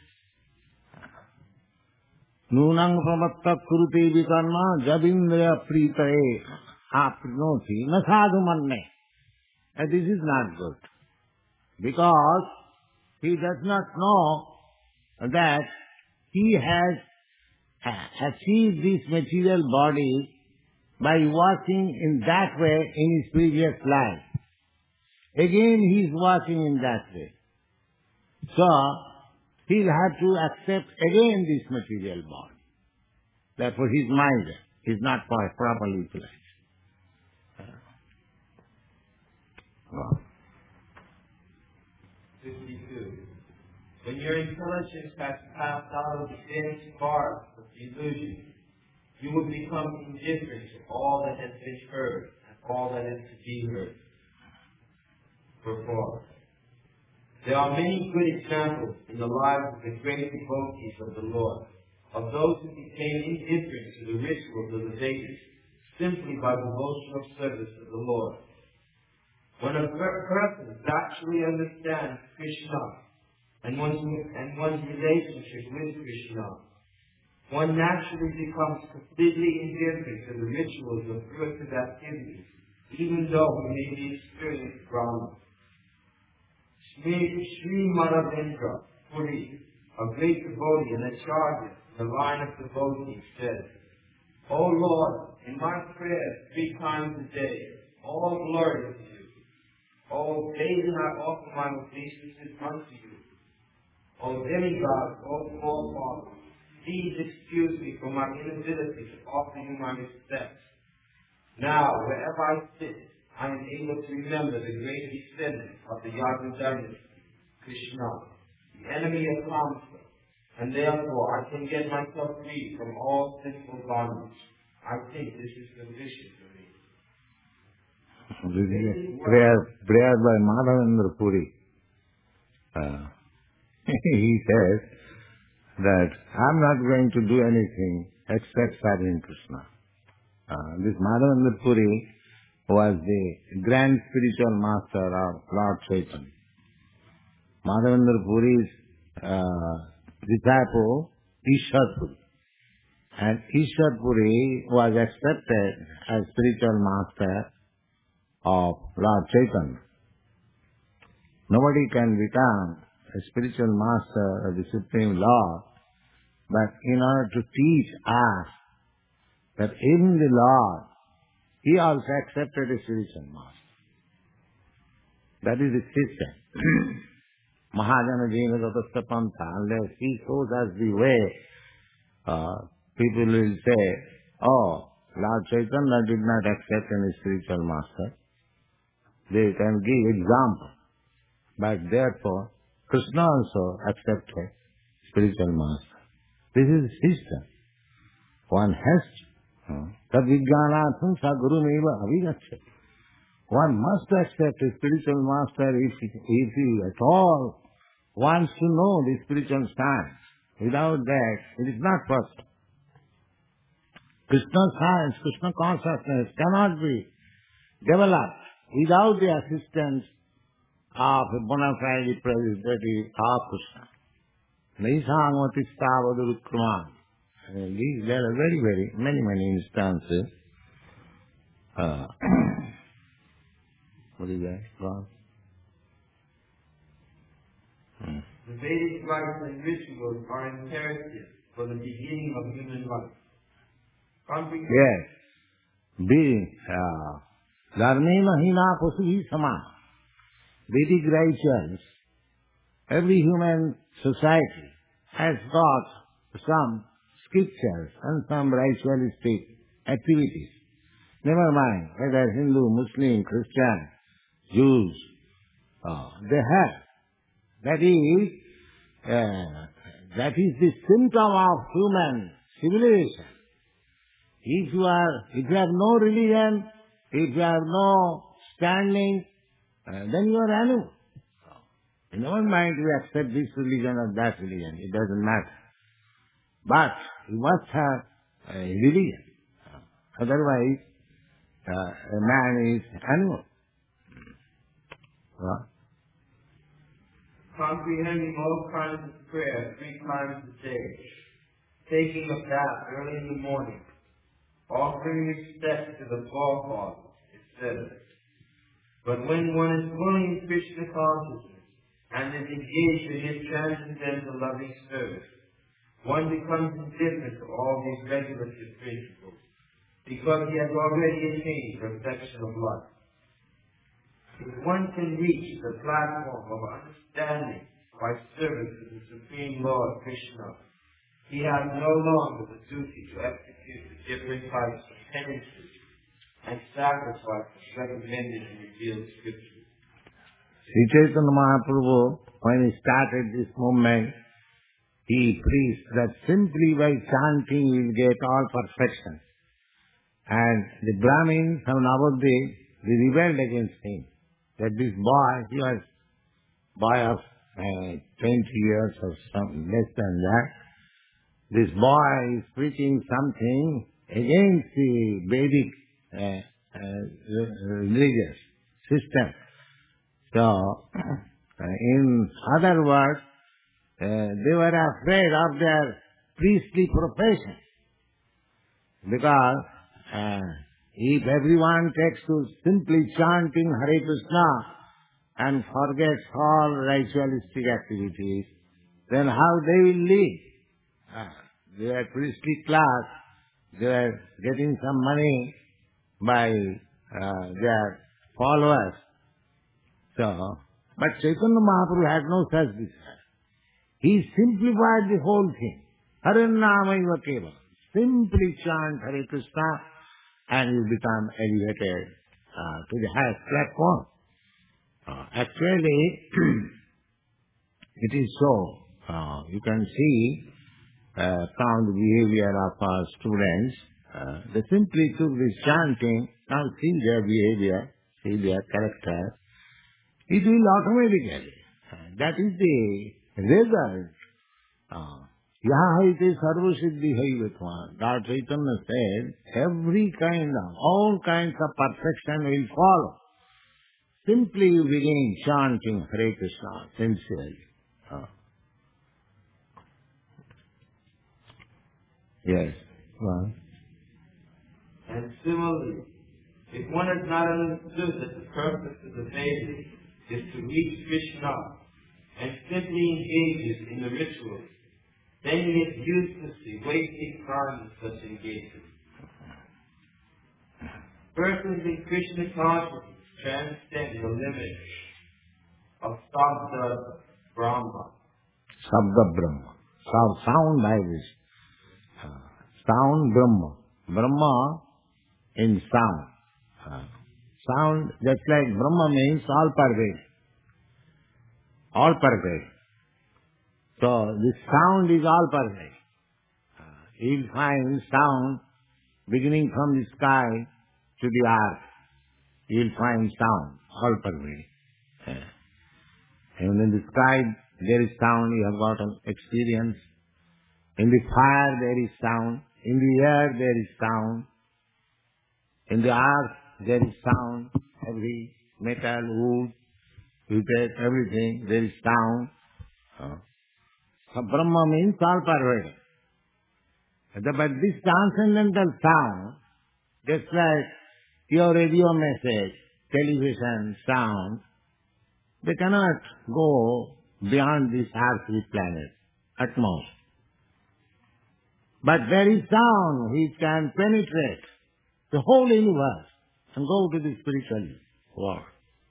Nunam pramatta kurute vikarma jabindriya pritaye aprinoti na sadhu manne. And this is not good. Because he does not know that he has achieved this material body by working in that way in his previous life. Again he is working in that way. So, he'll have to accept again this material body. Therefore his mind is not properly utilized. Wow. fifty-two. When your intelligence has passed out of the dense forest of illusion, you will become indifferent to all that has been heard and all that is to be heard. Performed. There are many good examples in the lives of the great devotees of the Lord, of those who became indifferent to the rituals of the Vedas simply by devotional service to the Lord. When a per- person actually understands Krishna and one's, and one's relationship with Krishna, one naturally becomes completely indifferent to the rituals of earthly activities, even though he may be experienced Brahma. Sri, Sri Madhavendra Puri, a great devotee and acharya in the line of devotees, said, O Lord, in my prayers three times a day, all glory is to you. O daily I offer my obeisances unto you. O demigods, O forefathers, please excuse me for my inability to offer you my respects. Now, wherever I sit, I am able to remember the great descendant of the Yadu dynasty, Krishna, the enemy of Kamsa, and therefore I can get myself free from all sinful bondage. I think this is sufficient for me. This is a prayer, prayer by Madhavendra Puri. Uh, he says that I'm not going to do anything except serving Krishna. Uh, this Madhavendra Puri was the grand spiritual master of Lord Chaitanya. Madhavendra Puri's uh, disciple, Ishwar Puri. And Ishwar Puri was accepted as spiritual master of Lord Chaitanya. Nobody can become a spiritual master of the Supreme Lord, but in order to teach us that in the Lord, he also accepted a spiritual master. That is the system. Mahajana Jina Gatastha Pantha, unless he shows us the way, uh, people will say, oh, Lord Chaitanya did not accept any spiritual master. they can give example. But therefore, Krishna also accepted spiritual master. This is system. One has to. Tad vijnanatham sa guru meva avigacchati. One must accept a spiritual master if he, if he at all wants to know the spiritual science. Without that, it is not possible. Krishna science, Krishna consciousness cannot be developed without the assistance of a bona fide representative of Krishna. Naisangvati stavadurukruman. These, there are very, very, many, many instances. Uh, what is that? God? Hmm. The Vedic rites and rituals are imperative for the beginning of human life. Comprehend- Yes. Being dharmena hina pasuhi sama. Vedic rituals, every human society has got some scriptures and some ritualistic activities. Never mind whether Hindu, Muslim, Christian, Jews, uh, they have. That is, uh, that is the symptom of human civilization. If you are, if you have no religion, if you have no standing, uh, then you are animal. In never mind you accept this religion or that religion, it doesn't matter. But you must have a religion. Otherwise, uh, a man is animal. Huh? Comprehending all kinds of prayer three times a day, taking a bath early in the morning, offering respect to the forefathers, et cetera. But when one is fully in Krishna consciousness and is engaged in his transcendental loving service, one becomes indifferent to all these regulative principles, because he has already attained perfection of life. If one can reach the platform of understanding by service to the Supreme Lord Krishna, he has no longer the duty to execute the different types of penances and sacrifices recommended in revealed scriptures. Sri Chaitanya Mahaprabhu, when he started this movement, he preached that simply by chanting you will get all perfection. And the Brahmins of Navadvip, they rebelled against him. That this boy, he was boy of uh, twenty years or something, less than that. This boy is preaching something against the Vedic uh, uh, religious system. So, uh, in other words, uh, they were afraid of their priestly profession. Because uh, if everyone takes to simply chanting Hare Krishna and forgets all ritualistic activities, then how they will live? Uh, they are priestly class, they are getting some money by uh, their followers. So, but Chaitanya Mahaprabhu had no such desire. He simplified the whole thing. Hare Namaiva Keva. Simply chant Hare Krishna and you become elevated uh, to the highest platform. Uh, actually, it is so. Uh, you can see uh, from the behavior of our students, uh, they simply took this chanting, now see their behavior, see their character. It will automatically. Uh, that is the result. Uh, Yaha ite sarva siddhi haivatva. Lord Chaitanya said, every kind of, all kinds of perfection will follow. Simply you begin chanting Hare Krishna sincerely. Uh, yes. Well. And similarly, if one has not understood that the purpose of the Vedic is to reach Krishna and simply engages in the rituals, then he is uselessly wasting time in such engagement. Persons in Krishna consciousness transcend the limits of Sabda Brahma. Sabda Brahma. Sound, sound vibration. Uh, sound Brahma. Brahma in sound. Uh, Sound, just like Brahma means all pervade. All pervade. So this sound is all pervade. You'll find sound beginning from the sky to the earth. You'll find sound, all pervade. And in the sky there is sound, you have got an experience. In the fire there is sound. In the air there is sound. In the earth there is sound. Every metal, wood, paper, everything, there is sound. Uh, so Brahma means all pervading. But this transcendental sound, just like your radio message, television, sound, they cannot go beyond this earthly planet, at most. But there is sound which can penetrate the whole universe and go to the spiritual world.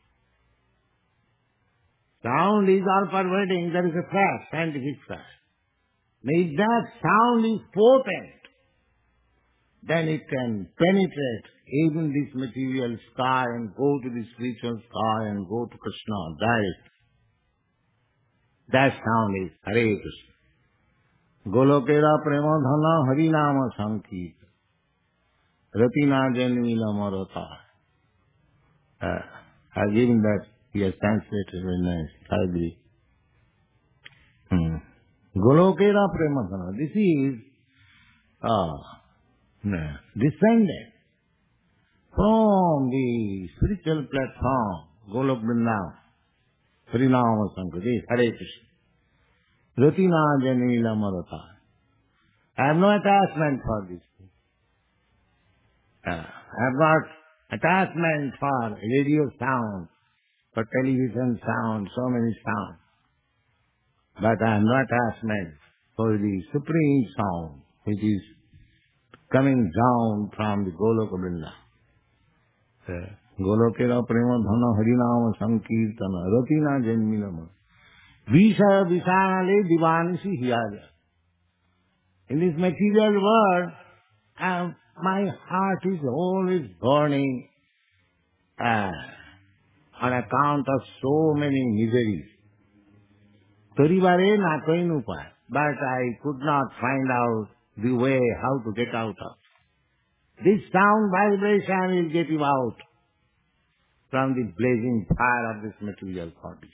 Sound is all pervading, there is a fact, scientific fact. If that sound is potent, then it can penetrate even this material sky and go to the spiritual sky and go to Krishna direct. That sound is Hare Krishna. Golokera Premadhana Harinama Sankirtan. Ratina Janmila Marata. Uh, I've given that, he has translated very nice. I agree. Hmm. Golokera Premadhana. This is uh, descended from the spiritual platform, Golok Vrindavan. Harinama Sankirtan. Hare Krishna. Ratina Janmila Marata. I have no attachment for this. Uh, I have got attachment for radio sound, for television sound, so many sounds. But I have no attachment for the supreme sound, which is coming down from the Goloka Vrindavan. Golokera Premadhana Harinama Sankirtana Ratina Janmila Visa Visanale Divanisi Hiyaya. In this material world, um, my heart is always burning uh, on account of so many miseries. Toribare na koinupay, but I could not find out the way how to get out of. This sound vibration will get you out from the blazing fire of this material body.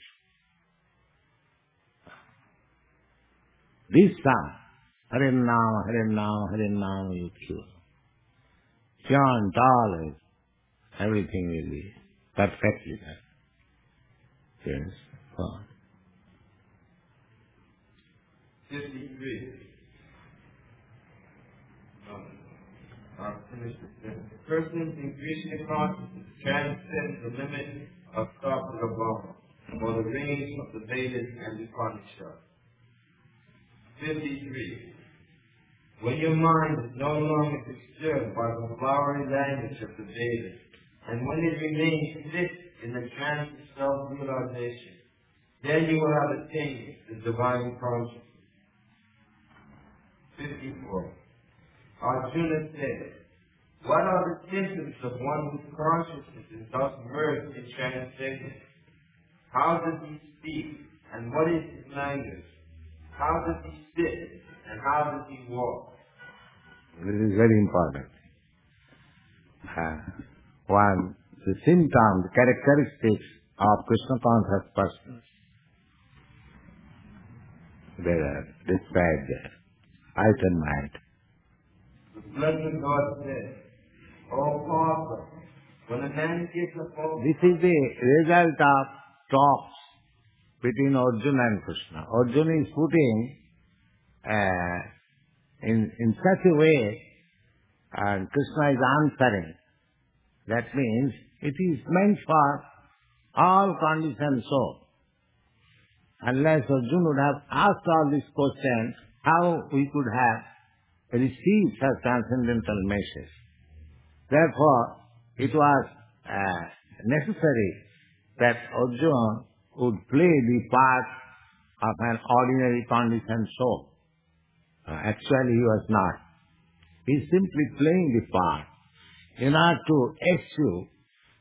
This sound, Hare Nama, Hare Nama, Hare Nama, you cure. Chant always, everything will be perfectly done. Yes, go on. fifty-three. Um, I'll finish this sentence. Persons in Krishna consciousness transcend the limit of Sattva or the range of the Vedas and the Upanishads. fifty-three. When your mind is no longer disturbed by the flowery language of the Vedas, and when it remains fixed in the trance of self-realization, then you will have attained the divine consciousness. fifty-four. Arjuna said, what are the symptoms of one whose consciousness is thus merged in transcendence? How does he speak, and what is his language? How does he sit, and how does he walk? This is very important. Uh, one, the symptoms, the characteristics of Krishna conscious persons. They are described there. Height and might. The blessed God said, O Father, when a man gives a focus... This is the result of talks between Arjuna and Krishna. Arjuna is putting uh, in, in such a way, and Krishna is answering. That means it is meant for all conditioned souls. Unless Arjuna would have asked all these questions, how we could have received such transcendental message. Therefore, it was uh, necessary that Arjuna would play the part of an ordinary conditioned soul. Uh, actually, he was not. He is simply playing the part in order to eschew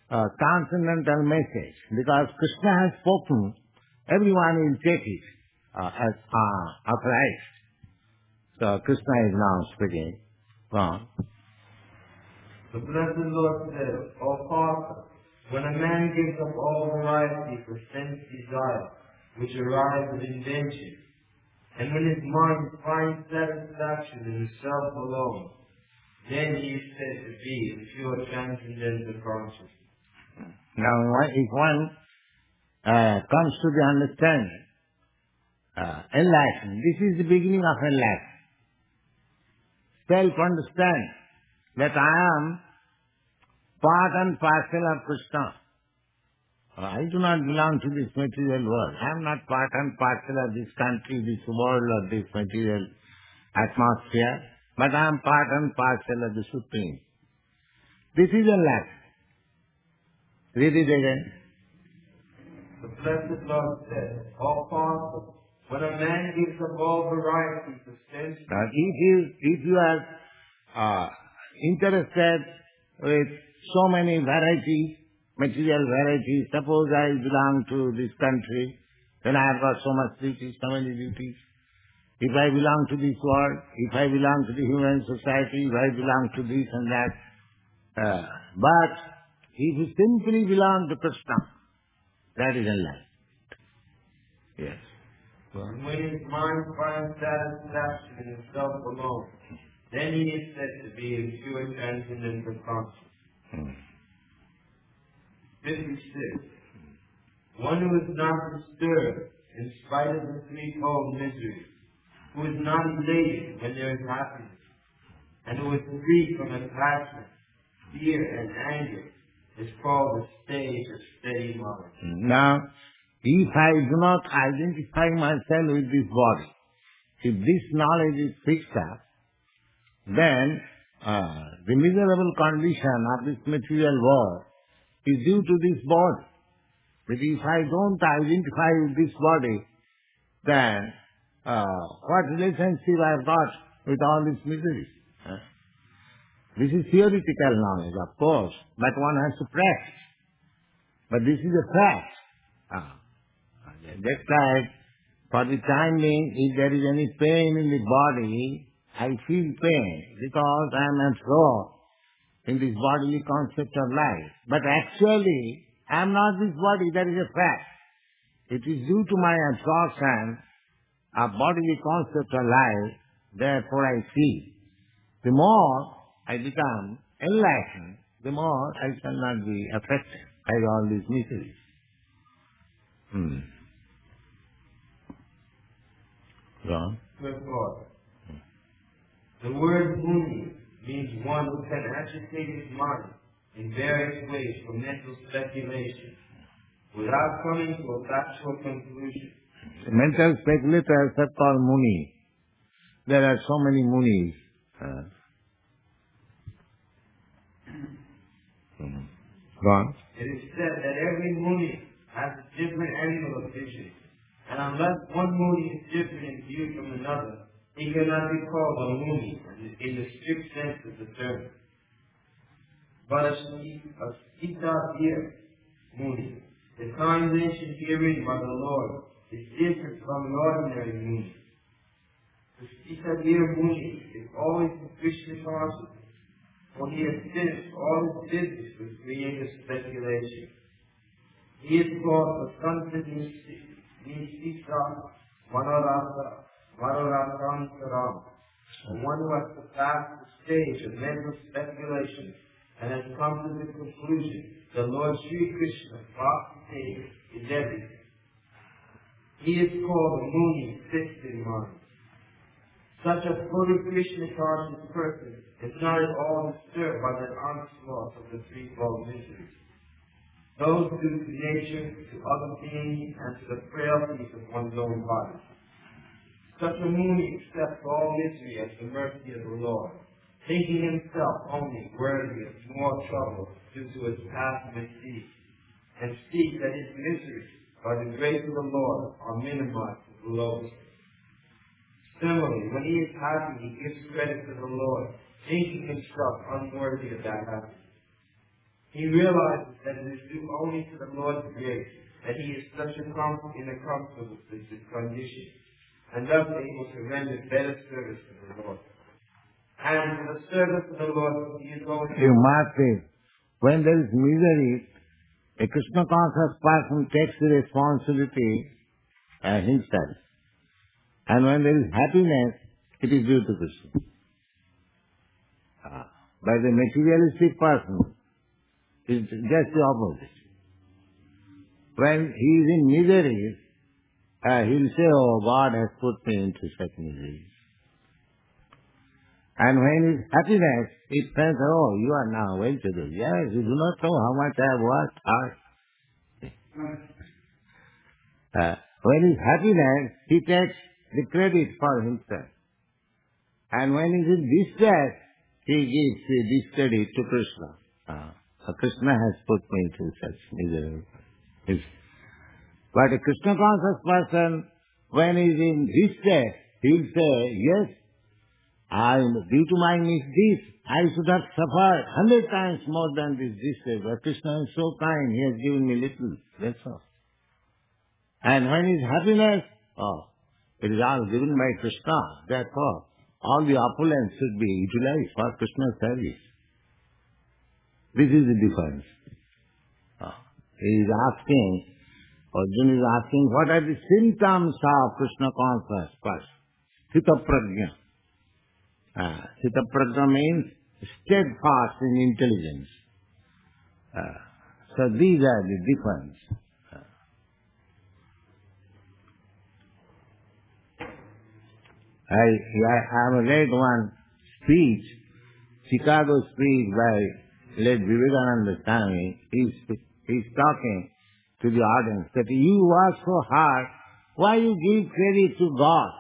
uh, transcendental message. Because Krishna has spoken, everyone will take it uh, as uh, authorized. So Krishna is now speaking. Go on. The blessed Lord says, O Father, when a man gives up all variety for sense desire, which arise with invention, and when his mind finds satisfaction in himself alone, then he is said to be in pure transcendental consciousness. Now, if one uh, comes to the understanding, uh, enlightenment, this is the beginning of enlightenment. Self-understand that I am part and parcel of Krishna. I do not belong to this material world. I am not part and parcel of this country, this world, or this material atmosphere, but I am part and parcel of the Supreme. This is enlightenment. Read it again. The blessed Lord says, O Father, when a man gives up all varieties of sense... Now, if you, if you are uh, interested with so many varieties, material varieties, suppose I belong to this country, then I have got so much duties, so many duties. If I belong to this world, if I belong to the human society, if I belong to this and that. Uh, but if you simply belong to Krishna, that is enlightenment. Yes. And when his mind finds satisfaction in himself alone, then he is said to be in pure transcendental consciousness. Hmm. fifty-six. One who is not disturbed in spite of the threefold misery, who is not elated when there is happiness, and who is free from attachment, fear, and anger, is called the stage of steady mind. Now, if I do not identify myself with this body, if this knowledge is fixed up, then uh, the miserable condition of this material world is due to this body. But if I don't identify with this body, then uh, what relationship I have got with all these miseries? Huh? This is theoretical knowledge, of course, but one has to practice. But this is a fact. Ah. Just like for the time being, if there is any pain in the body, I feel pain because I am absorbed in this bodily concept of life. But actually, I am not this body, that is a fact. It is due to my absorption of bodily concept of life, therefore I feel. The more I become enlightened, the more I shall not be affected by all these miseries. Hmm. Go on. Therefore, the word Muni means one who can agitate his mind in various ways for mental speculation without coming to a factual conclusion. The mental speculators are called Muni. There are so many Munis. Uh, mm. Go on. It is said that every Muni has a different angle of vision, and unless one Muni is different in view from another, he cannot be called a Muni in the strict sense of the term. But a Sita Vir Muni, the condemnation herein by the Lord, is different from an ordinary Muni. The Sita Vir Muni is always in Krishna consciousness, for he has finished all his business with creative speculation. He is called the Santa Nisita Manorasa Manorasa, one who has surpassed the stage of mental speculation and has come to the conclusion that Lord Sri Krishna, Bhakti, is everything. He is called a Muni fixed in mind. Such a fully Krishna conscious person is not at all disturbed by the onslaught of the threefold miseries. Those due to nature, to other beings, and to the frailties of one's own body. Such a Muni accepts all misery as the mercy of the Lord, thinking himself only worthy of more trouble due to his past misdeeds, and seek that his miseries, by the grace of the Lord, are minimized to the lowest. Similarly, when he is happy, he gives credit to the Lord, thinking himself unworthy of that happiness. He realizes that it is due only to the Lord's grace that he is such a comfort in a comfortable condition, and thus able to render better service to the Lord. And for the service of the Lord, he is always... You mark this. When there is misery, a Krishna conscious person takes the responsibility uh, himself. And when there is happiness, it is due to Krishna. Uh, by the materialistic person, it is just the opposite. When he is in misery, uh, he will say, oh, God has put me into such misery. And when it is happiness, it says, oh, you are now well to do. Yes, you do not know how much I have worked hard. Uh, when it is happiness, he takes the credit for himself. And when he is in distress, he gives the discredit to Krishna. Uh, so Krishna has put me into such misery. But a Krishna conscious person, when he is in distress, he will say, yes, I, due to my misdeeds, I should have suffered hundred times more than this distress. But Krishna is so kind, he has given me little. That's all. And when his happiness, oh, it is all given by Krishna. Therefore, all the opulence should be utilized for Krishna's service. This is the difference. Oh, he is asking, Arjuna is asking, what are the symptoms of Krishna consciousness first? Sthita prajna. Uh, Sthita prajna means steadfast in intelligence. Uh, so these are the difference. Uh, I, I have read one speech, Chicago speech by late Vivekananda Swami. He's, he's talking to the audience that you work so hard, why you give credit to God?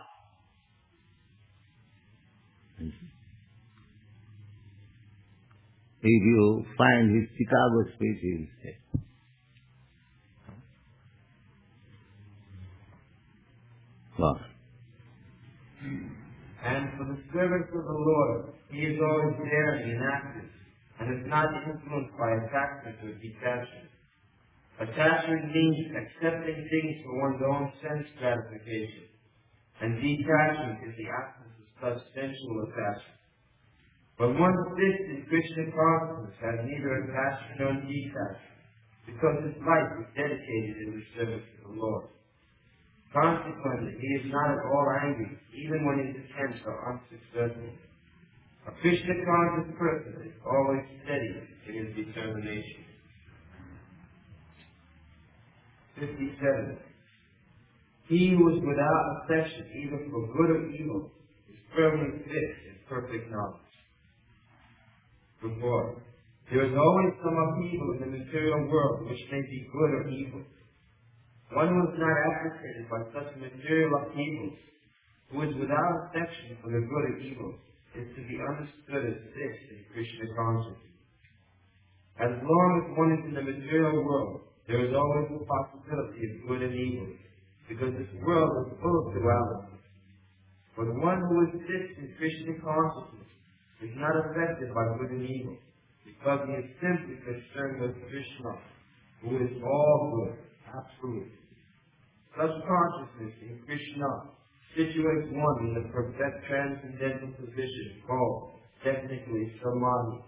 If you find his Chicago speech, he will say. God. And for the servants of the Lord, he is always daring and active, and is not influenced by attachment or detachment. Attachment means accepting things for one's own sense gratification, and detachment is the absence of such sensual attachment. But one fixed in Krishna consciousness has neither attachment nor detachment, because his life is dedicated in the service of the Lord. Consequently, he is not at all angry, even when his attempts are unsuccessful. A Krishna conscious person is always steady in his determination. fifty-seven. He who is without affection, either for good or evil, is firmly fixed in perfect knowledge. Before, there is always some upheaval in the material world which may be good or evil. One who is not agitated by such material upheavals, who is without affection for the good or evil, is to be understood as fixed in Krishna consciousness. As long as one is in the material world, there is always the possibility of good and evil, because this world is full of duality. But one who is fixed in Krishna consciousness is not affected by good and evil, because he is simply concerned with Krishna, who is all good, absolute. Such consciousness in Krishna situates one in the perfect transcendental position called, technically, samadhi.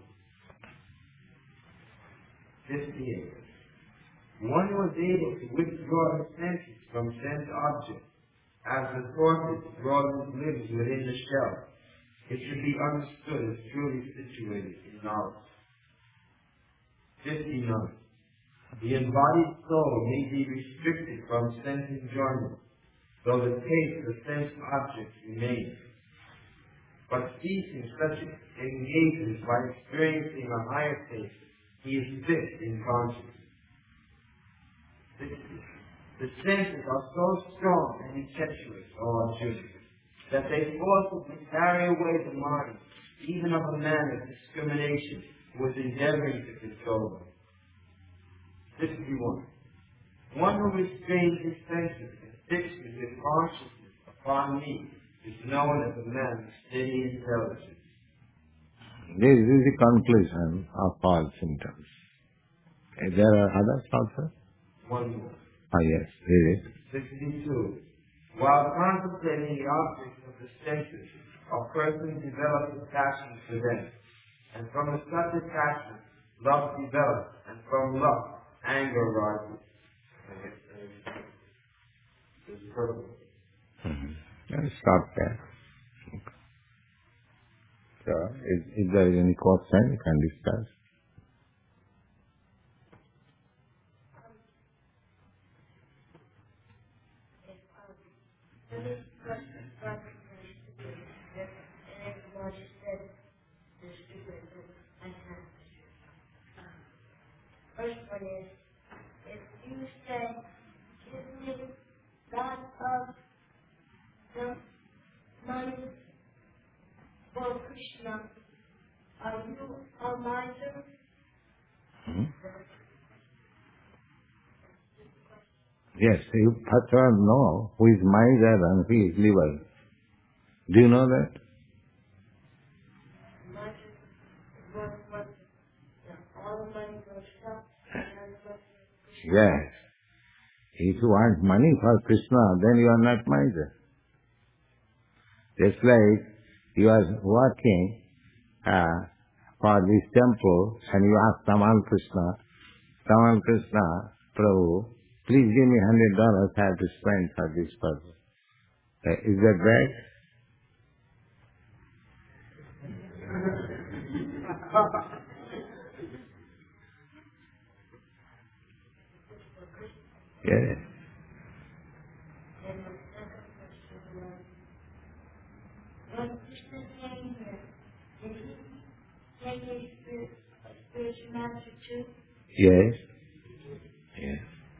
fifty-eight. One who is able to withdraw his senses from sense objects, as the tortoise draws his limbs within the shell, it should be understood as truly situated in knowledge. fifty-nine. The embodied soul may be restricted from sense enjoyment, though the taste of sense objects remains. But ceasing such engagements by experiencing a higher taste, he is fixed in consciousness. The senses are so strong and impetuous, O Arjuna, that they forcibly carry away the mind, even of a man of discrimination who is endeavoring to control them. sixty-one. One who restrains his senses and fixes his consciousness upon me is known as a man of steady intelligence. This is the conclusion of all symptoms. There are others also? One more. Ah, yes, read it. sixty-two. While contemplating the objects of the senses, a person develops a passion for them. And from such a passion, love develops, and from love, anger rises. It's purple. Mm-hmm. Let's stop there. So, if, if there is any question, you can discuss. First one is, if you say, give me lot of the money for Krishna, are you a miser? Hmm? Yes, you first all know who is miser and who is liberal. Do you know that? Miser is one what all the money for self and for Krishna. Yes. If you want money for Krishna, then you are not miser. Just like you are working uh, for this temple and you ask Tamal Krishna, Tamal Krishna, Prabhu, please give me hundred dollars I have to spend for this purpose. Uh, is that right? Yes. And the second question was, when Krishna came here, did he take a spirit, a spiritual master too? Yes. Yes.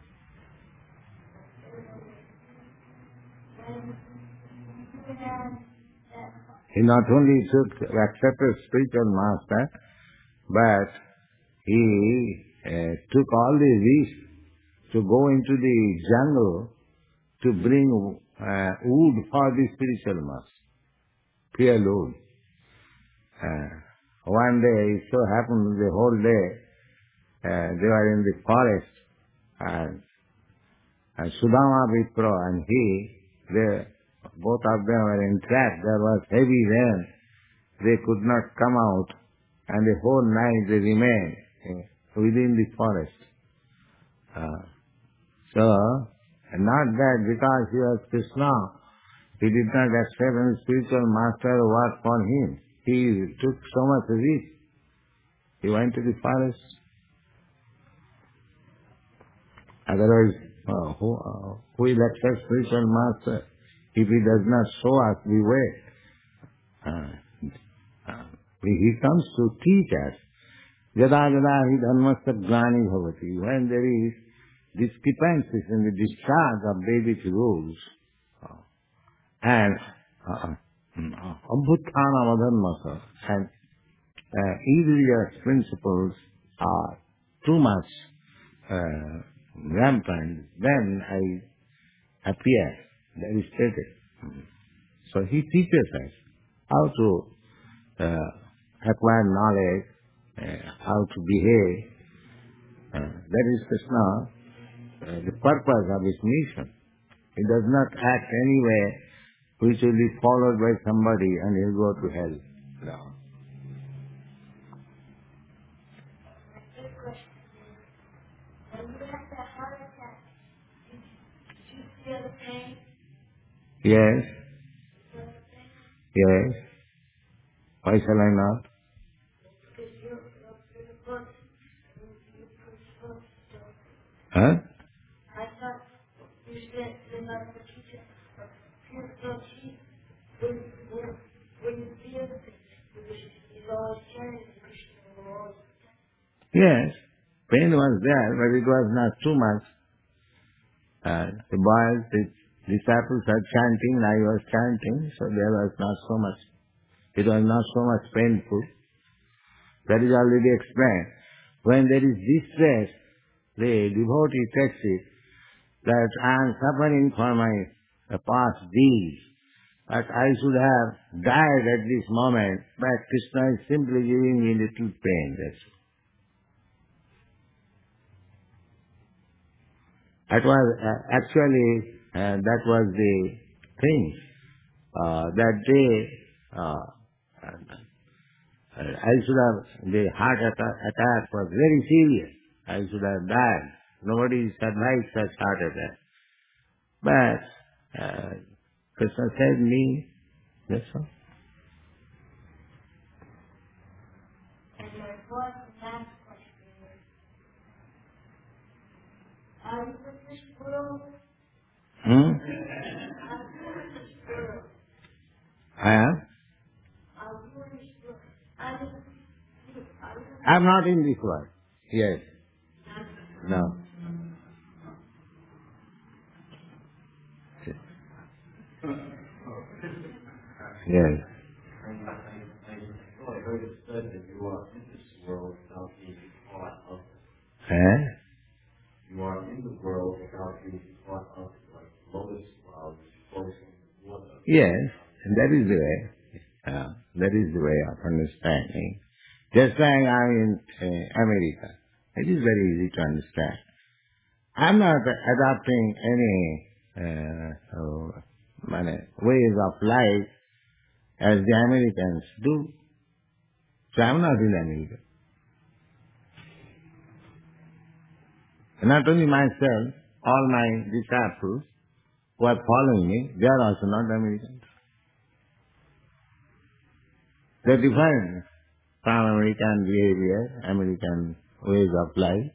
And you had that He not only took accepted spiritual master, but he uh, took all the risks to go into the jungle to bring uh, wood for the spiritual master, pure wood. Uh, one day, it so happened the whole day, uh, they were in the forest, and, and Sudama Vipra and he, they, both of them were entrapped. There was heavy rain. They could not come out, and the whole night they remained uh, within the forest. Uh, so, not that because he was Krishna, he did not accept any spiritual master to work for him. He took so much risk. He went to the forest. Otherwise, uh, who, uh, who will accept spiritual master if he does not show us the way? Uh, uh, he comes to teach us. Yada yada hi dharmastha glani bhavati. When there is discrepancies in the discharge of Vedic rules uh, and abhuthana madharmasa and uh, irreligious principles are too much uh, rampant, then I appear. That is stated. So he teaches us how to uh, acquire knowledge, uh, how to behave. Uh, that is Krishna, uh, the purpose of his mission. He does not act anyway which will be followed by somebody and he'll go to hell. No. good question. When you had that heart attack, did you feel the pain? Yes, Feel the pain? yes. Why shall I not? Because you're, you're, you're the book. You, you preach books. So Huh? I thought you said about the teacher of pure books. When, when, when you feel the pain, because he's always carrying the Krishna always. Yes. Pain was there, but it was not too much. Uh, the boys, the disciples are chanting, I was chanting, so there was not so much. It was not so much painful. That is already explained. When there is distress, the devotee takes it that I am suffering for my uh, past deeds, but I should have died at this moment, but Krishna is simply giving me little pain. That's all. That was uh, actually uh, that was the thing. Uh, that day, uh, I should have, the heart attack, attack was very serious. I should have died. Nobody survived such heart attack. But uh, Krishna said me, that's all. And my fourth and last question is, are you in this world? Hmm? Are you in this world? I am? Are you in this world? Are you, are you I'm not in this world. Yes. No. Yes. I, I, I thought I heard it said that you are in this world without being part of it. Eh? You are in the world without being part of it, like lotus flowers floating in the water. Yes. And that is the way. Uh, that is the way of understanding. Just like I'm in uh, America. It is very easy to understand. I'm not adopting any uh, uh, mane- ways of life as the Americans do. So I'm not in America. And not only myself, all my disciples who are following me, they are also not Americans. They're different from American behavior, American ways of life.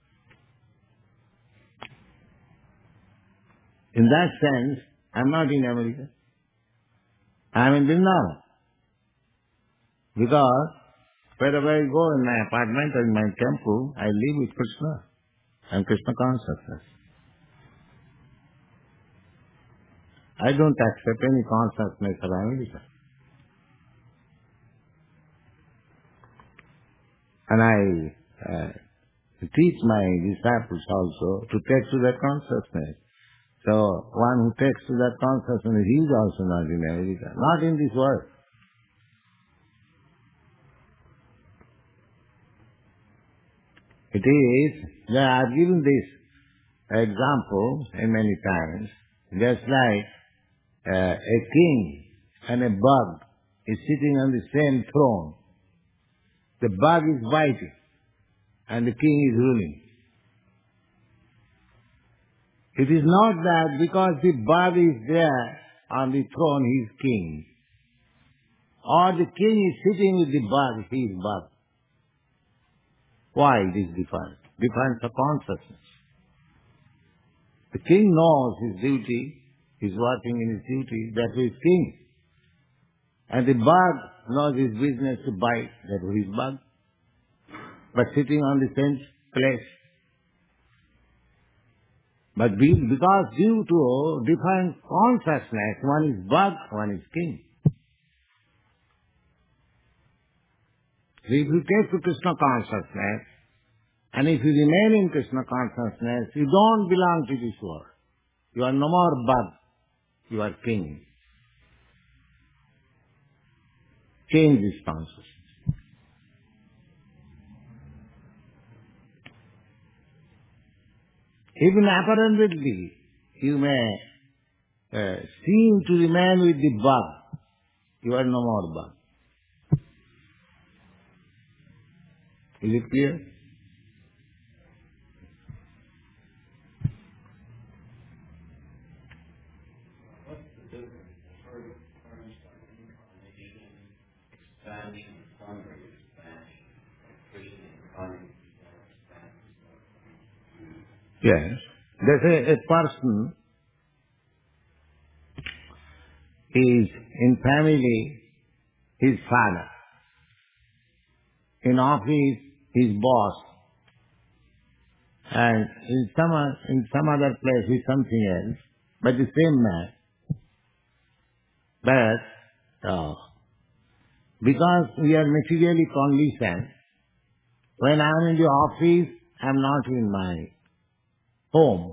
In that sense, I'm not in America. I'm in Vrindavan. Because wherever I go in my apartment or in my temple, I live with Krishna and Krishna consciousness. I don't accept any consciousness of America. And I uh, teach my disciples also to take to that consciousness. So one who takes to that consciousness, he is also not in America, not in this world. It is, they are given this example in many times, just like uh, a king and a bug is sitting on the same throne. The bug is biting and the king is ruling. It is not that because the bug is there on the throne, he is king. Or the king is sitting with the bug, he is bug. Why it is different? Different of consciousness. The king knows his duty, he is working in his duty, that he is king. And the bug knows his business to bite, that he is bug. But sitting on the same place. But be, because due to different consciousness, one is bug, one is king. So if you take to Krishna consciousness, and if you remain in Krishna consciousness, you don't belong to this world. You are no more bug, you are king. Change this consciousness. Even apparently, you may uh, seem to remain with the bug. You are no more bug. Is it clear? What's the difference? I've heard terms like incarnation, expansion, summary expansion, Krishna incarnate, expansion. Yes. There's a, a person, he is in family, his father. In office, his boss. And in some, o- in some other place, he's something else. But the same man. But, uh, because we are materially conditioned, when I'm in the office, I'm not in my home.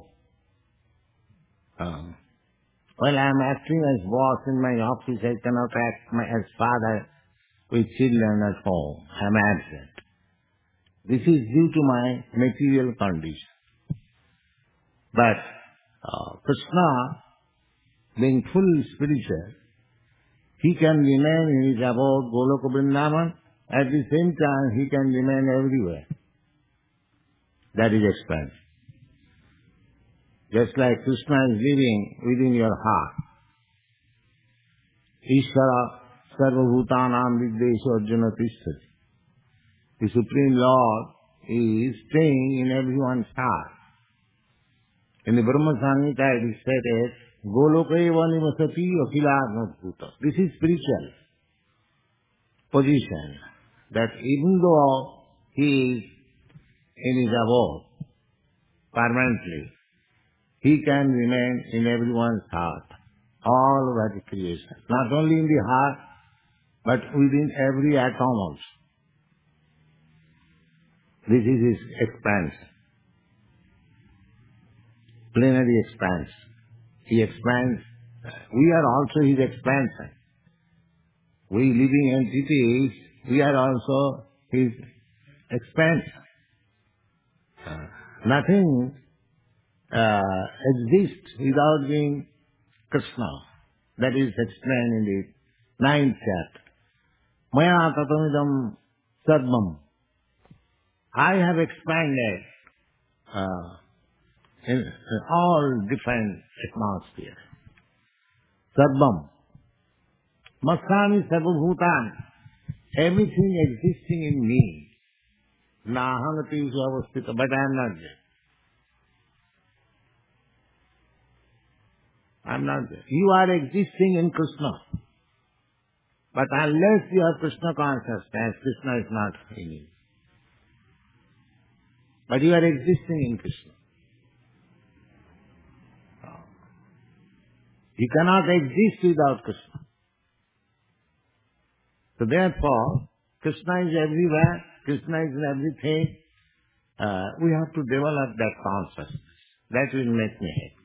Um, while I'm acting as boss in my office, I cannot act my, as father with children at home. I'm absent. This is due to my material condition. But uh, Krishna, being fully spiritual, he can remain in his abode Goloka Vrindavan. At the same time, he can remain everywhere. That is expansion. Just like Krishna is living within your heart. Ishvara sarvabhutanam viddeshu arjuna tisthati. The Supreme Lord is staying in everyone's heart. In the Brahma Samhita it is said as Golokaiva nimasati akhilatma. This is spiritual position, that even though he is in his abode permanently, he can remain in everyone's heart, all over the creation. Not only in the heart, but within every atom also. This is his expansion. Plenary expansion. He expands. We are also his expansion. We living entities, we are also his expansion. Uh, nothing uh, exists without being Krishna. That is explained in the ninth chapter. Maya tatamidam sarvam. I have expanded uh, in, in all different atmospheres. Sarvam. Masami sarvabhutan. Everything existing in me. Nahangati avastita, but I am not there. I am not there. You are existing in Krishna. But unless you have Krishna consciousness, Krishna is not in you. But you are existing in Krishna. You cannot exist without Krishna. So therefore, Krishna is everywhere, Krishna is in everything. Uh, we have to develop that consciousness. That will make me happy.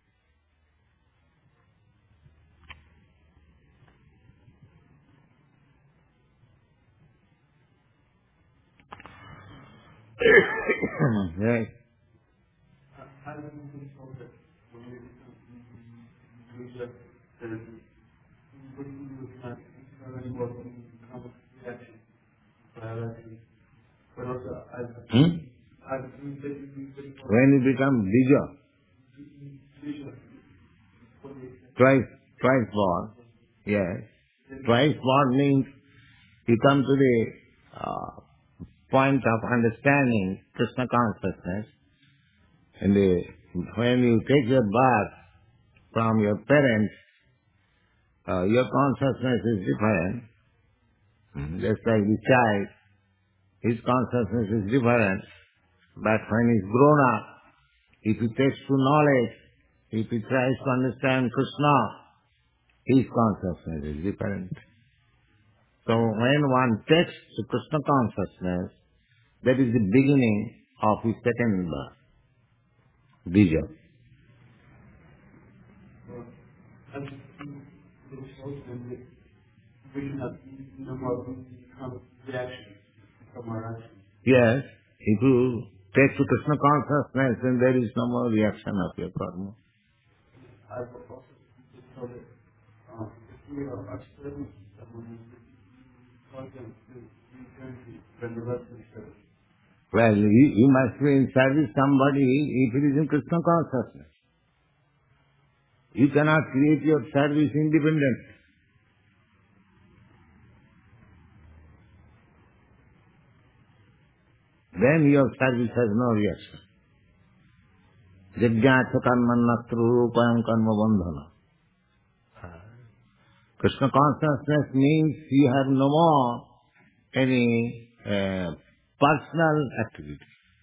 Yes. How do you control that when you become user therapy? What do you do with that? Already working in common reaction, biology, but also as Hmm? as you say, you say, When you become bigger, twice, twice born, yes. Twice born means you come to the uh, point of understanding Krishna consciousness. And the, when you take your birth from your parents, uh, your consciousness is different. Just like the child, his consciousness is different. But when he's grown up, if he takes to knowledge, if he tries to understand Krishna, his consciousness is different. So when one takes to Krishna consciousness, that is the beginning of his second birth. Bija. as you lose and we have no more common reaction from our actions. Yes, if you take to Krishna consciousness, then there is no more reaction of your karma. I've also been told that um, if we are upsetting someone, cause them to return to then the rest of the service. Well, you, you must be in service somebody if it is in Krishna consciousness. You cannot create your service independent. Then your service has no reaction. Jajñāca karmanatru rūpayam karma bandhana. Krishna consciousness means you have no more any uh, personal activity.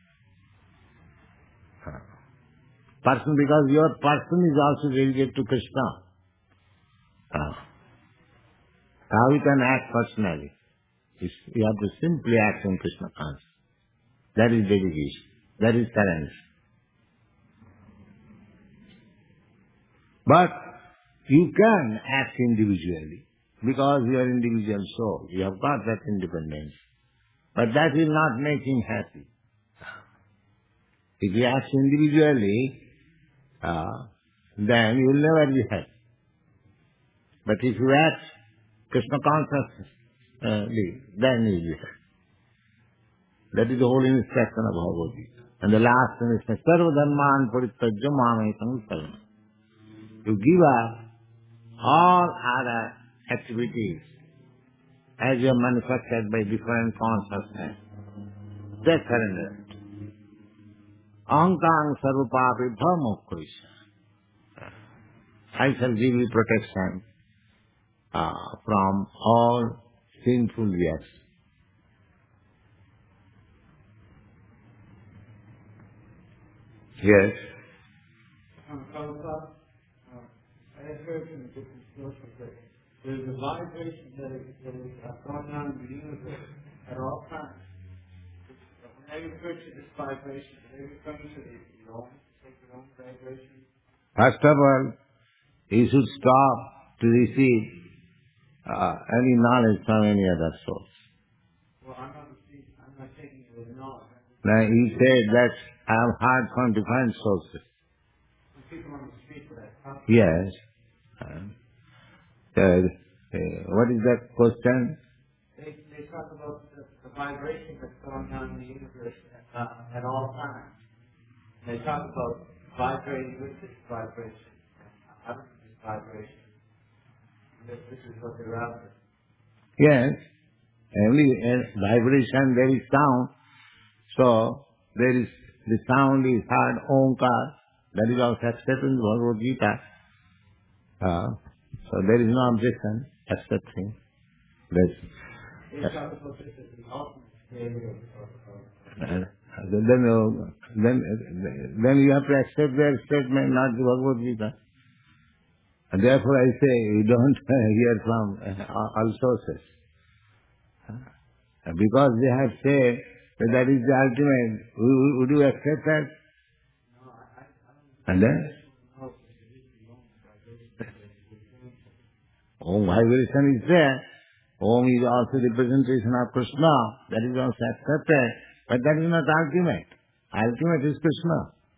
Person, because your person is also related to Krishna. How you can act personally? You have to simply act in Krishna consciousness. That is dedication. That is surrender. But you can act individually because you are individual soul. You have got that independence. But that will not make him happy. If he acts individually, uh, then you will never be happy. But if you act Krishna consciously, uh, then you will be happy. That is the whole instruction of Bhagavad Gita. And the last one is Sarva Dharman Parityajya Mamekam Saranam. You give up all other activities as you are manufactured by different consciousness. Just surrender. Ahankang sarvapapi bhamokrisha. I shall give you protection uh, from all sinful reactions. Yes. Um, Prabhupada, uh, I have heard from different sources that there's a vibration that is, that is uh, going on in the universe at all times. When they refer to this vibration, are they referring to the, your own, your own vibration? First of all, he should stop to receive uh, any knowledge from any other source. Well, I'm not, receiving, I'm not taking it as knowledge. Now he said that I have heard from different sources. When people on the street for that, huh? Yes. Uh, uh, what is that question? They, they talk about the, the vibration that's going on in the universe at, uh, at all times. And they talk about vibrating with this vibration, and out of this vibration. And this, this is what they're after. Yes. Every uh, vibration there is sound. So there is the sound is heard, Omkar. That is also accepted in Bhagavad Gita. Uh, so there is no objection accepting this. They talk about this as the ultimate failure of, of, Uh, then, uh, then, uh, then you have to accept their statement, not the Bhagavad Gita. And therefore I say, you don't hear from uh, all sources. Uh, because they have said that that is the ultimate, would, would you accept that? no, I, I, I don't And then? know if it is the only vibration that is referring to. Om vibration is there. Om is also the representation of Krishna. That is also accepted. But that is not ultimate. Ultimate is Krishna.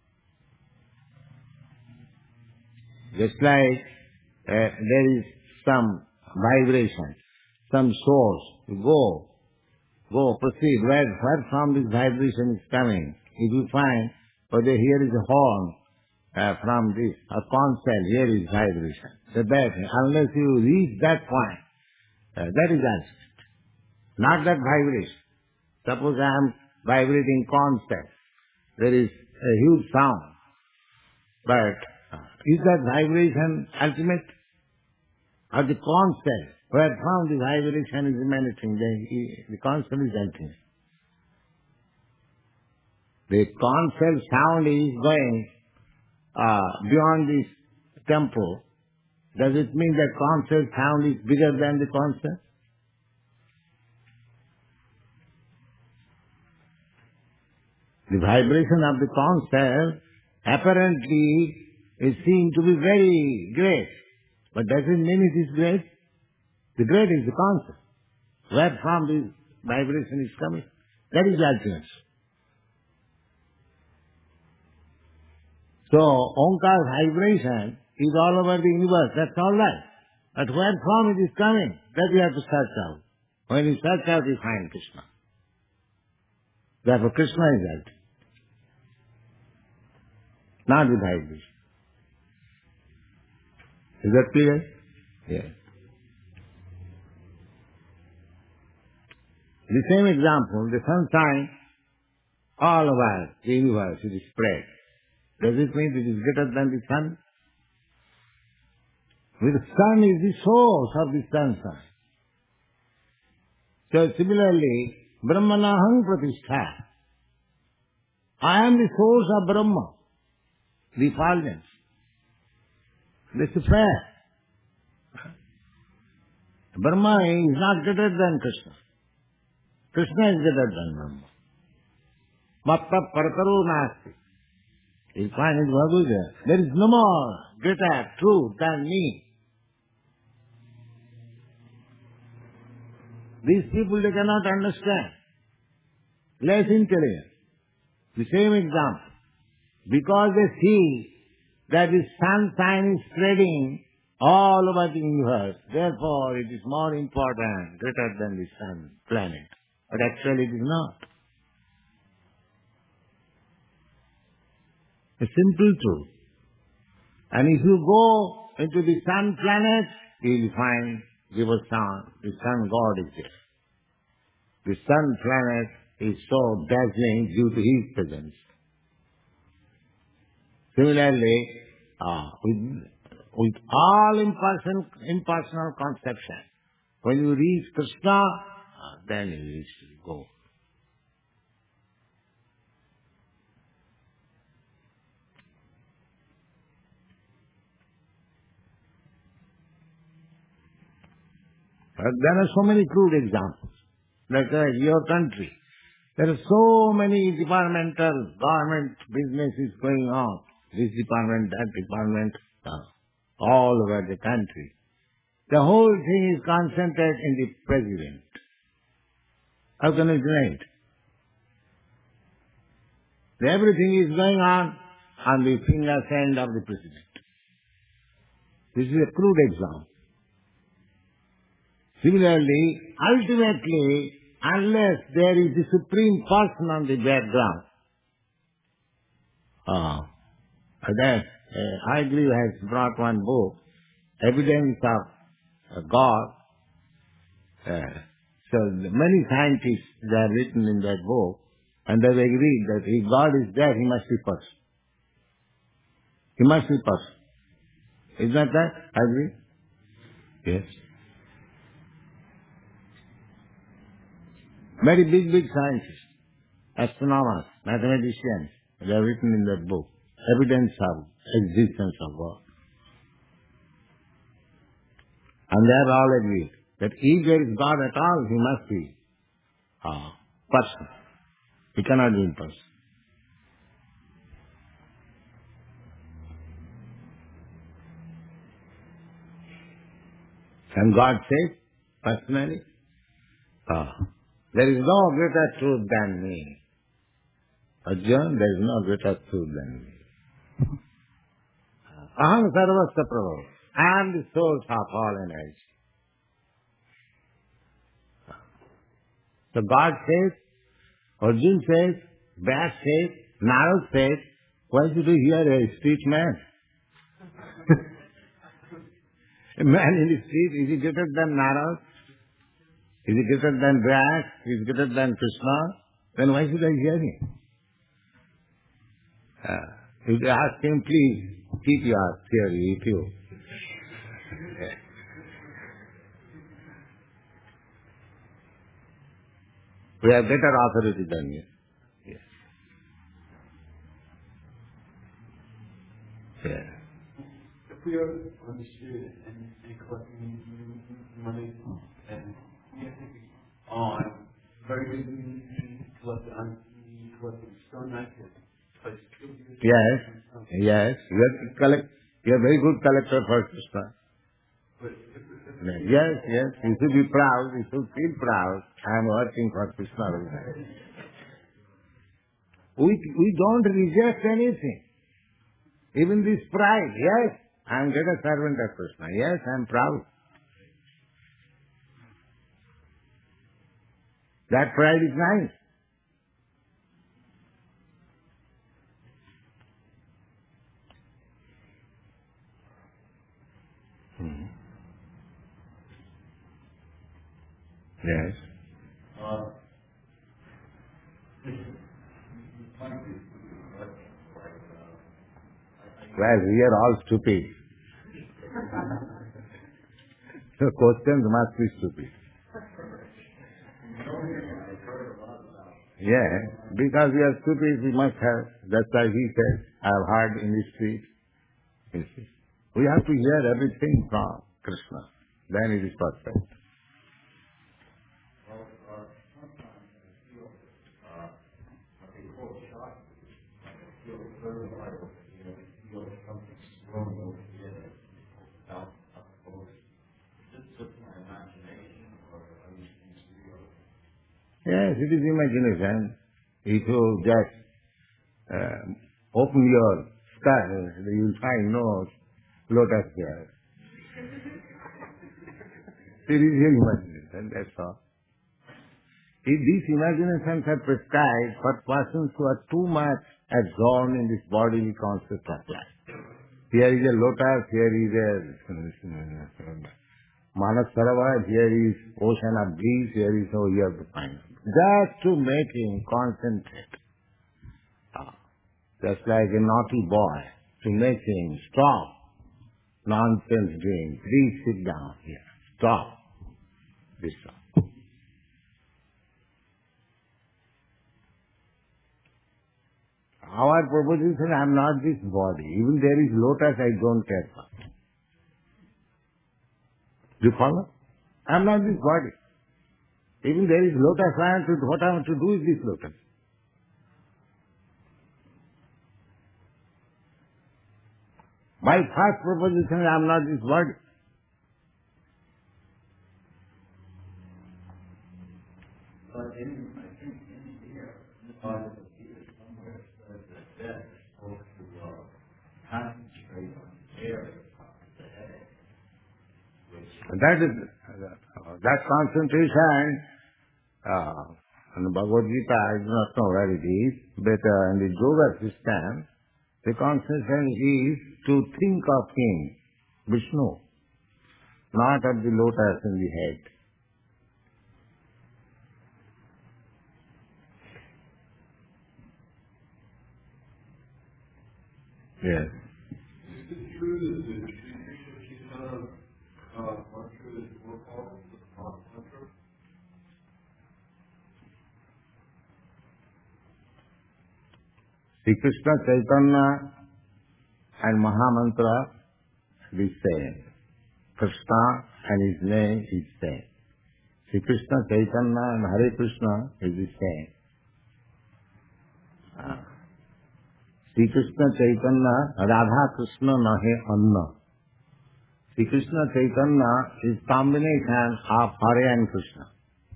Just like uh, there is some vibration, some source. You go, go, proceed. Where, where from this vibration is coming? If you find, whether here is a horn uh, from this, a conch shell, here is vibration. So that, unless you reach that point, uh, that is ultimate. Not that vibration. Suppose I am vibrating conch shell. There is a huge sound. But uh, is that vibration ultimate? Or the conch shell, where from the vibration is emanating, the, the conch shell is ultimate. The conch shell sound is going uh, beyond this temple. Does it mean that conch shell sound is bigger than the conch shell? The vibration of the conch shell apparently is seen to be very great. But does it mean it is great? The great is the conch shell. Where from the vibration is coming? That is ultimate. So, Omkar vibration is all over the universe, that's all right. But where from it is coming, that you have to search out. When you search out, you find Krishna. Therefore, Krishna is ultimate. Not the vibration. Is that clear? Yes. The same example, the sunshine, all over the universe, it is spread. Does it mean it is greater than the sun? The sun is the source of the sunshine. So similarly, Brahmanaham Pratishtha. I am the source of Brahma, the effulgence. This is fair. Brahma is not greater than Krishna. Krishna is greater than Brahma. Matta parataro nasti. You find in Bhagavad Gita, there is no more greater truth than me. These people, they cannot understand. Less intelligent. The same example. Because they see that the sunshine is spreading all over the universe. Therefore, it is more important, greater than the sun, planet. But actually it is not. A simple truth. And if you go into the sun planet, you will find river sun, the sun god is there. The sun planet is so dazzling due to his presence. Similarly, uh, with, with all impersonal, impersonal conception, when you reach Krishna, uh, then you reach to go. But there are so many crude examples. Like uh, your country. There are so many departmental government businesses going on. This department, that department, uh, all over the country. The whole thing is concentrated in the president. How can you deny it? Everything is going on on the finger's end of the president. This is a crude example. Similarly, ultimately, unless there is the supreme person on the background, uh, that uh, I believe has brought one book, Evidence of uh, God. Uh, so many scientists they have written in that book, and they have agreed that if God is there, He must be person. He must be person. Is that that? I agree? Yes. Very big, big scientists, astronomers, mathematicians, they have written in that book, Evidence of Existence of God. And they are all agreed that if there is God at all, He must be a person. He cannot be in person. And God says, personally, uh, there is no greater truth than me. Arjuna, there is no greater truth than me. Aham sarvasya prabhu. I am the source of all energy. So God says, Arjuna says, Vyas says, Narad says, why should you hear a street man? A man in the street, is he greater than Narad? Is he greater than Vyas? Is he greater than Krishna? Then why should I hear him? Uh, if they ask him, please keep your theory with you. We have better authority than you. Yes. Yeah. If we are on the street and, and collecting money, and we have to be on very good collecting on collecting stone knife. Yes, yes. You are collect. You are very good collector for Krishna. Yes, yes. You should be proud. You should feel proud. I am working for Krishna. We we don't reject anything. Even this pride. Yes, I am just a servant of Krishna. Yes, I am proud. That pride is nice. Hmm. Yes. Uh, Well, we are all stupid. The questions must be stupid. Yeah, because we are stupid, we must have. That's why he says, I have heard in the street. You see. We have to hear everything from Krishna. Then it is perfect. Yes, it is imagination. If you just uh, open your sky, you will find no lotus there. There is your imagination, that's all. If these imaginations are prescribed for persons who are too much absorbed in this bodily concept of life. Here is a lotus, here is a Manas Sarovar, here is ocean of bliss, here is how you have to find. Just to make him concentrate. Just like a naughty boy, to make him stop nonsense doing. Please sit down here. Stop. This stop. Our proposition, I am not this body. Even there is lotus, I don't care for. Do you follow? I am not this body. Even there is lotus, I am to, what I am to do is this lotus. My first proposition, I am not this body. But in, I think in here, in the Bible, Peter somewhere says that death is supposed to uh, concentrate on the area of the head. Which That is, uh, that concentration, uh, in the Bhagavad Gita, I do not know where it is, but uh, in the yoga system, the concentration is to think of him, Vishnu, not of the lotus in the head. Yes. is it true that the Sri Krishna uh, mantra is more powerful than the Maha mantra? Sri Krishna Chaitanya and Mahamantra the same. Krishna and his name is same. Sri Krishna Chaitanya and Hare Krishna is the same. Uh, Sri Krishna Chaitanya Radha Krishna Nahe Anna. Sri Krishna Chaitanya is combination of Hare and Krishna.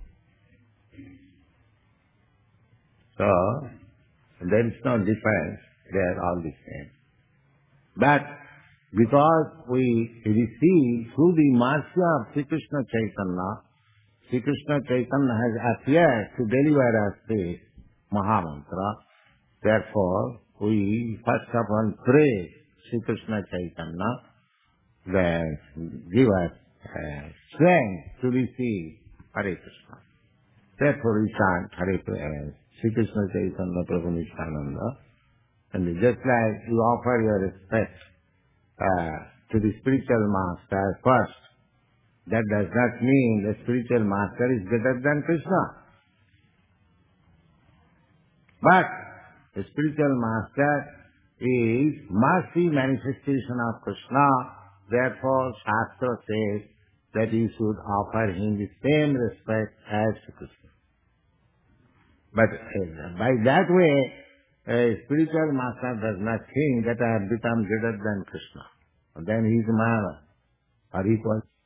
So, there is no difference, they are all the same. But because we receive through the mercy of Sri Krishna Chaitanya, Sri Krishna Chaitanya has appeared to deliver us the Mahamantra. Therefore, we first of all pray Sri Krishna Chaitanya that give us uh, strength to receive Hare Krishna. Therefore, we chant Hare Krishna, Sri Krishna Chaitanya Prabhu Nityananda. And just like you offer your respect uh, to the spiritual master first, that does not mean the spiritual master is better than Krishna. But the spiritual master is mercy manifestation of Krishna. Therefore, Shastra says that you should offer him the same respect as Krishna. But uh, by that way, a spiritual master does not think that I have become greater than Krishna. Then he is Mara, or equal.